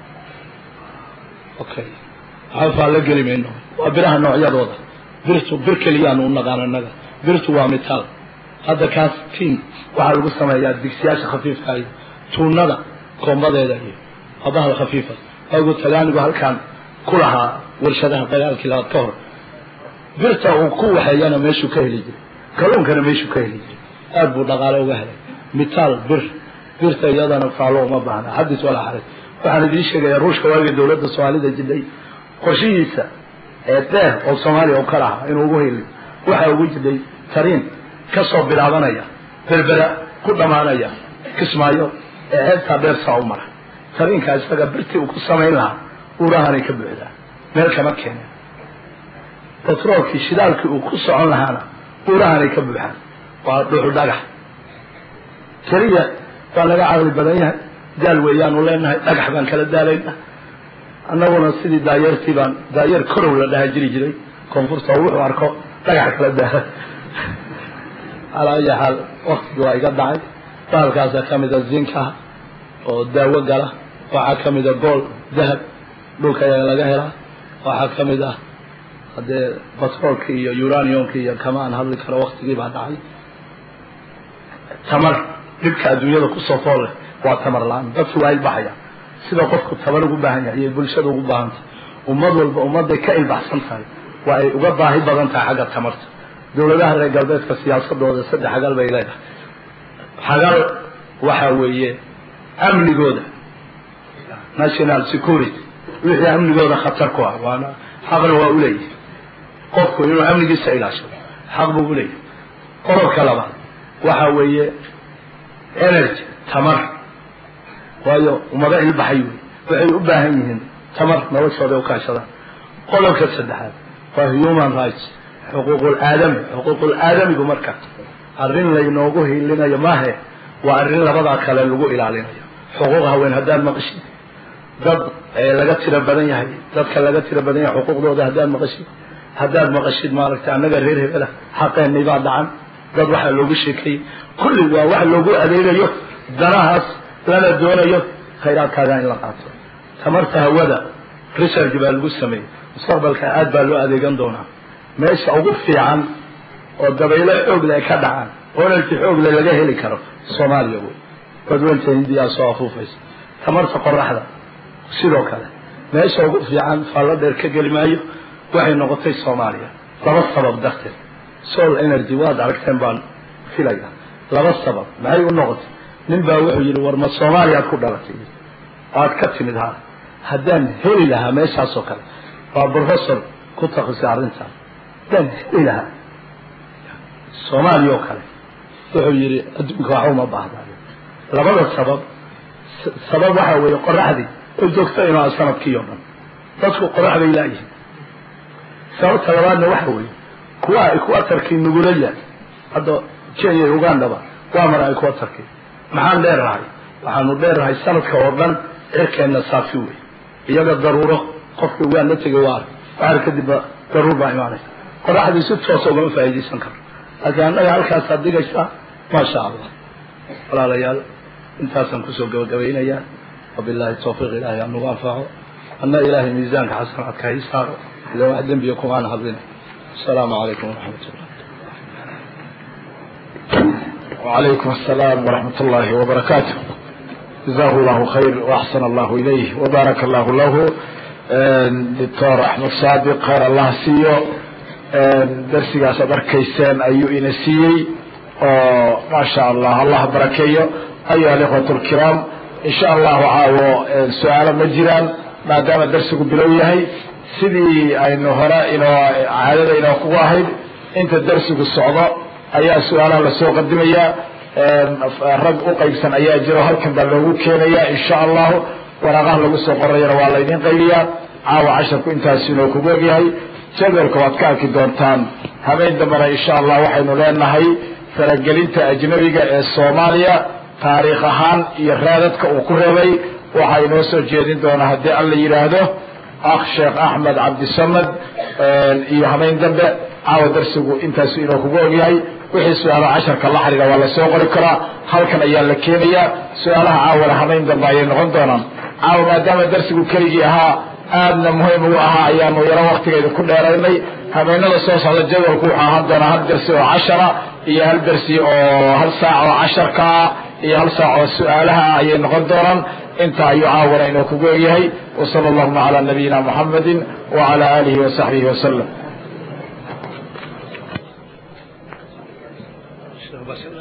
okay halka la gelimayno waa biraha noocyadooda birtu bir kaliya uu naqaananaga birtu waa metal hadda kaas tin waxa lagu sameeyaa digsiyaasha khafiifka ah tuunada koombadeeda iyo abaha khafiifa ayuu talaanigu halkan kulaha warshadaha dagaalkii la ka hor birta uu ku waxayana meeshu ka heli jiray kalluunkana meeshu ka heli jiray aad buu dhaqaale uga helay metal birta iyadana faalo uma baahna hadis wala xarid waxaan idin sheegay ruushka waagii dawladda Soomaalida jiday qorshihiisa deeq oo Soomaaliya oo kala ah inuu ugu heli waxa ugu jiday tariin ka soo bilaabanaya berbera ku dhamaanaya kismaayo heerta dheer Soomaar tariinka isaga birti uu ku sameyn lahaa urahan ka buuxda meel kama keenay petrolki shidaalki uu ku socon lahaana urahan ka buuxaan waa dhuxul dhagax kaliya baa laga caqli badan yahay daal weeyaan u leenahay dhagax baan kala daalayna annaguna sidii daayar korow la dhaha jiray koonfurta wuxuu arko dhagax kala daala ala ay hal waqti waa iga dhacay baalkaas kamida zinka oo daawo gala waxa kamida gold dahab dhulka laga helaa waxa kamida hadee petrolka iyo uraniumka iyo kamaan hadli karo waqtigii baa dhacay tamar dibka adduunyada ku soo fool waa tamar laan dadku way baxaya sida qofku tabar ugu baahan yahay bulshada ugu baahan ummad walba ummaday ka ilbaxsan tahay waa ay uga baahi badan tahay xagga tamarta dawladaha reer galbeedka siyaasadooda saddex xagal bay leedahay xagal waxa weeye amnigooda national security wixii amnigooda khatar ku ah waana xaqna waa u leeyahay qofku inuu amnigiisa ilaasho xaq buu u leeyahay qodobka labaad waxa weeye energy tamar waayo umada ilbaxay waxay u baahan yihiin tamar noloshooda u kaashada qodobka saddexaad waa human rights xuquuqul aadamigu marka arrin la inoogu hiilinayo maahe waa arrin labada kale lagu ilaalinayo xuquuq haween hadaan maqashid dad laga tira badan yahay dadka laga tira badan yahay xuquuqdooda hadaan maqashid maaragtay anaga reer hebela xaqeenii baa dhacan dad waxa loogu sheekay kulli waa wax loogu adeegayo danahaas lana doonayo khayraadkaaga in la qaato tamarta hawada research baa lagu sameeyay mustaqbalka aad baa loo adeegan doonaa meesha ugu fiican oo dabaylo xoog leh ka dhacaan oo xoog leh laga heli karo Soomaaliya way badweynta Hindiya soo afuufaysa tamarta qorraxda sidoo kale meesha ugu fiican faalo dheer ka gelimayo waxay noqotay Soomaaliya laba sabab darteed solar energy waa aragteen baan filaya laba sabab maxay u noqotay nin baa wuxuu yiri war ma Soomaaliya ku dhalatay aad ka timid haddaan heli lahaa meeshaas oo kale waa professor ku takhasusay arrintan dan heli lahaa Soomaaliya oo kale wuxuu yiri adduunka waxa uma baahdaa labada sabab waxa weeye qorraxdii oo joogtay inaa sanadkii oo dhan dadku qorraxda ilaahay sababta labaadna waxa weeye kuwa tarkii nugulaya hadda Kenya Uganda waa maray kuwa tarkii maxaan dheerahay waxaanu dheerahay sanadka oo dhan cirkeena saafi weey iyaga daruuro qofku waa la tagay waar kadib daruur baa imaanay qorraxdii si toos uga faa'iideysan karo laakiin anaga halkaas adigaysa ma sha Allah walaalayaal intaasan ku soo gabagabeynaya wabillahi tawfiiq ilaahi aan ugu anfaco anna ilaahi miisaanka xasanaadka ay saaro ila wax dambiyo ku aan hadlin السلام عليكم ورحمة الله وعليكم السلام ورحمة الله وبركاته جزاه الله خير وأحسن الله إليه وبارك الله له دكتور أحمد صادق خير الله سيو درسي صدر كيسان أيو إنسيي ما شاء الله الله بركيه أيها الإخوة الكرام إن شاء الله عاو سؤال مجران ما دام درسك بلويهي sidii aynu hore inoo caadada inoo ku ahayd inta darsigu socdo ayaa su-aalaha lasoo qadimaya rag u qaybsan ayaa jiro halkan baa loogu keenaya insha allahu waraaqaha lagu soo qorayana waa laydin qayliyaa caawa casharku intaas inoo kugu egyahay jadwalka waad ka arki doontaan habeen dambana insha allah waxaynu leenahay faragelinta ajnabiga ee Soomaaliya taariikh ahaan iyo raadadka uu ku reebay waxa inoo soo jeedin doona haddii alla yiraahdo akh Sheekh Ahmed Abdi Samad iyo habeen dambe caawa darsigu intaas inoo kugu ogyahay wixii su'aalo casharka la xiriira waa la soo qori karaa halkan ayaa la keenayaa su'aalaha caawa habeen dambe ay noqon doonaan caawa maadaama darsigu keligii ahaa aadna muhiim u ahaa ayaanu yaro waqtigeeda ku dheeraynay habeenada soo socda jadwalku wuxuu ahaan doonaa hal darsi oo 10 iyo hal darsi oo hal saac oo 10 iyo hal saac oo su'aalaha ayay noqon doonaan inta ayuu caawana inoo kugu egyahay wa sallallahu ala nabiyina muhammadin wa ala alihi wa sahbihi wa sallam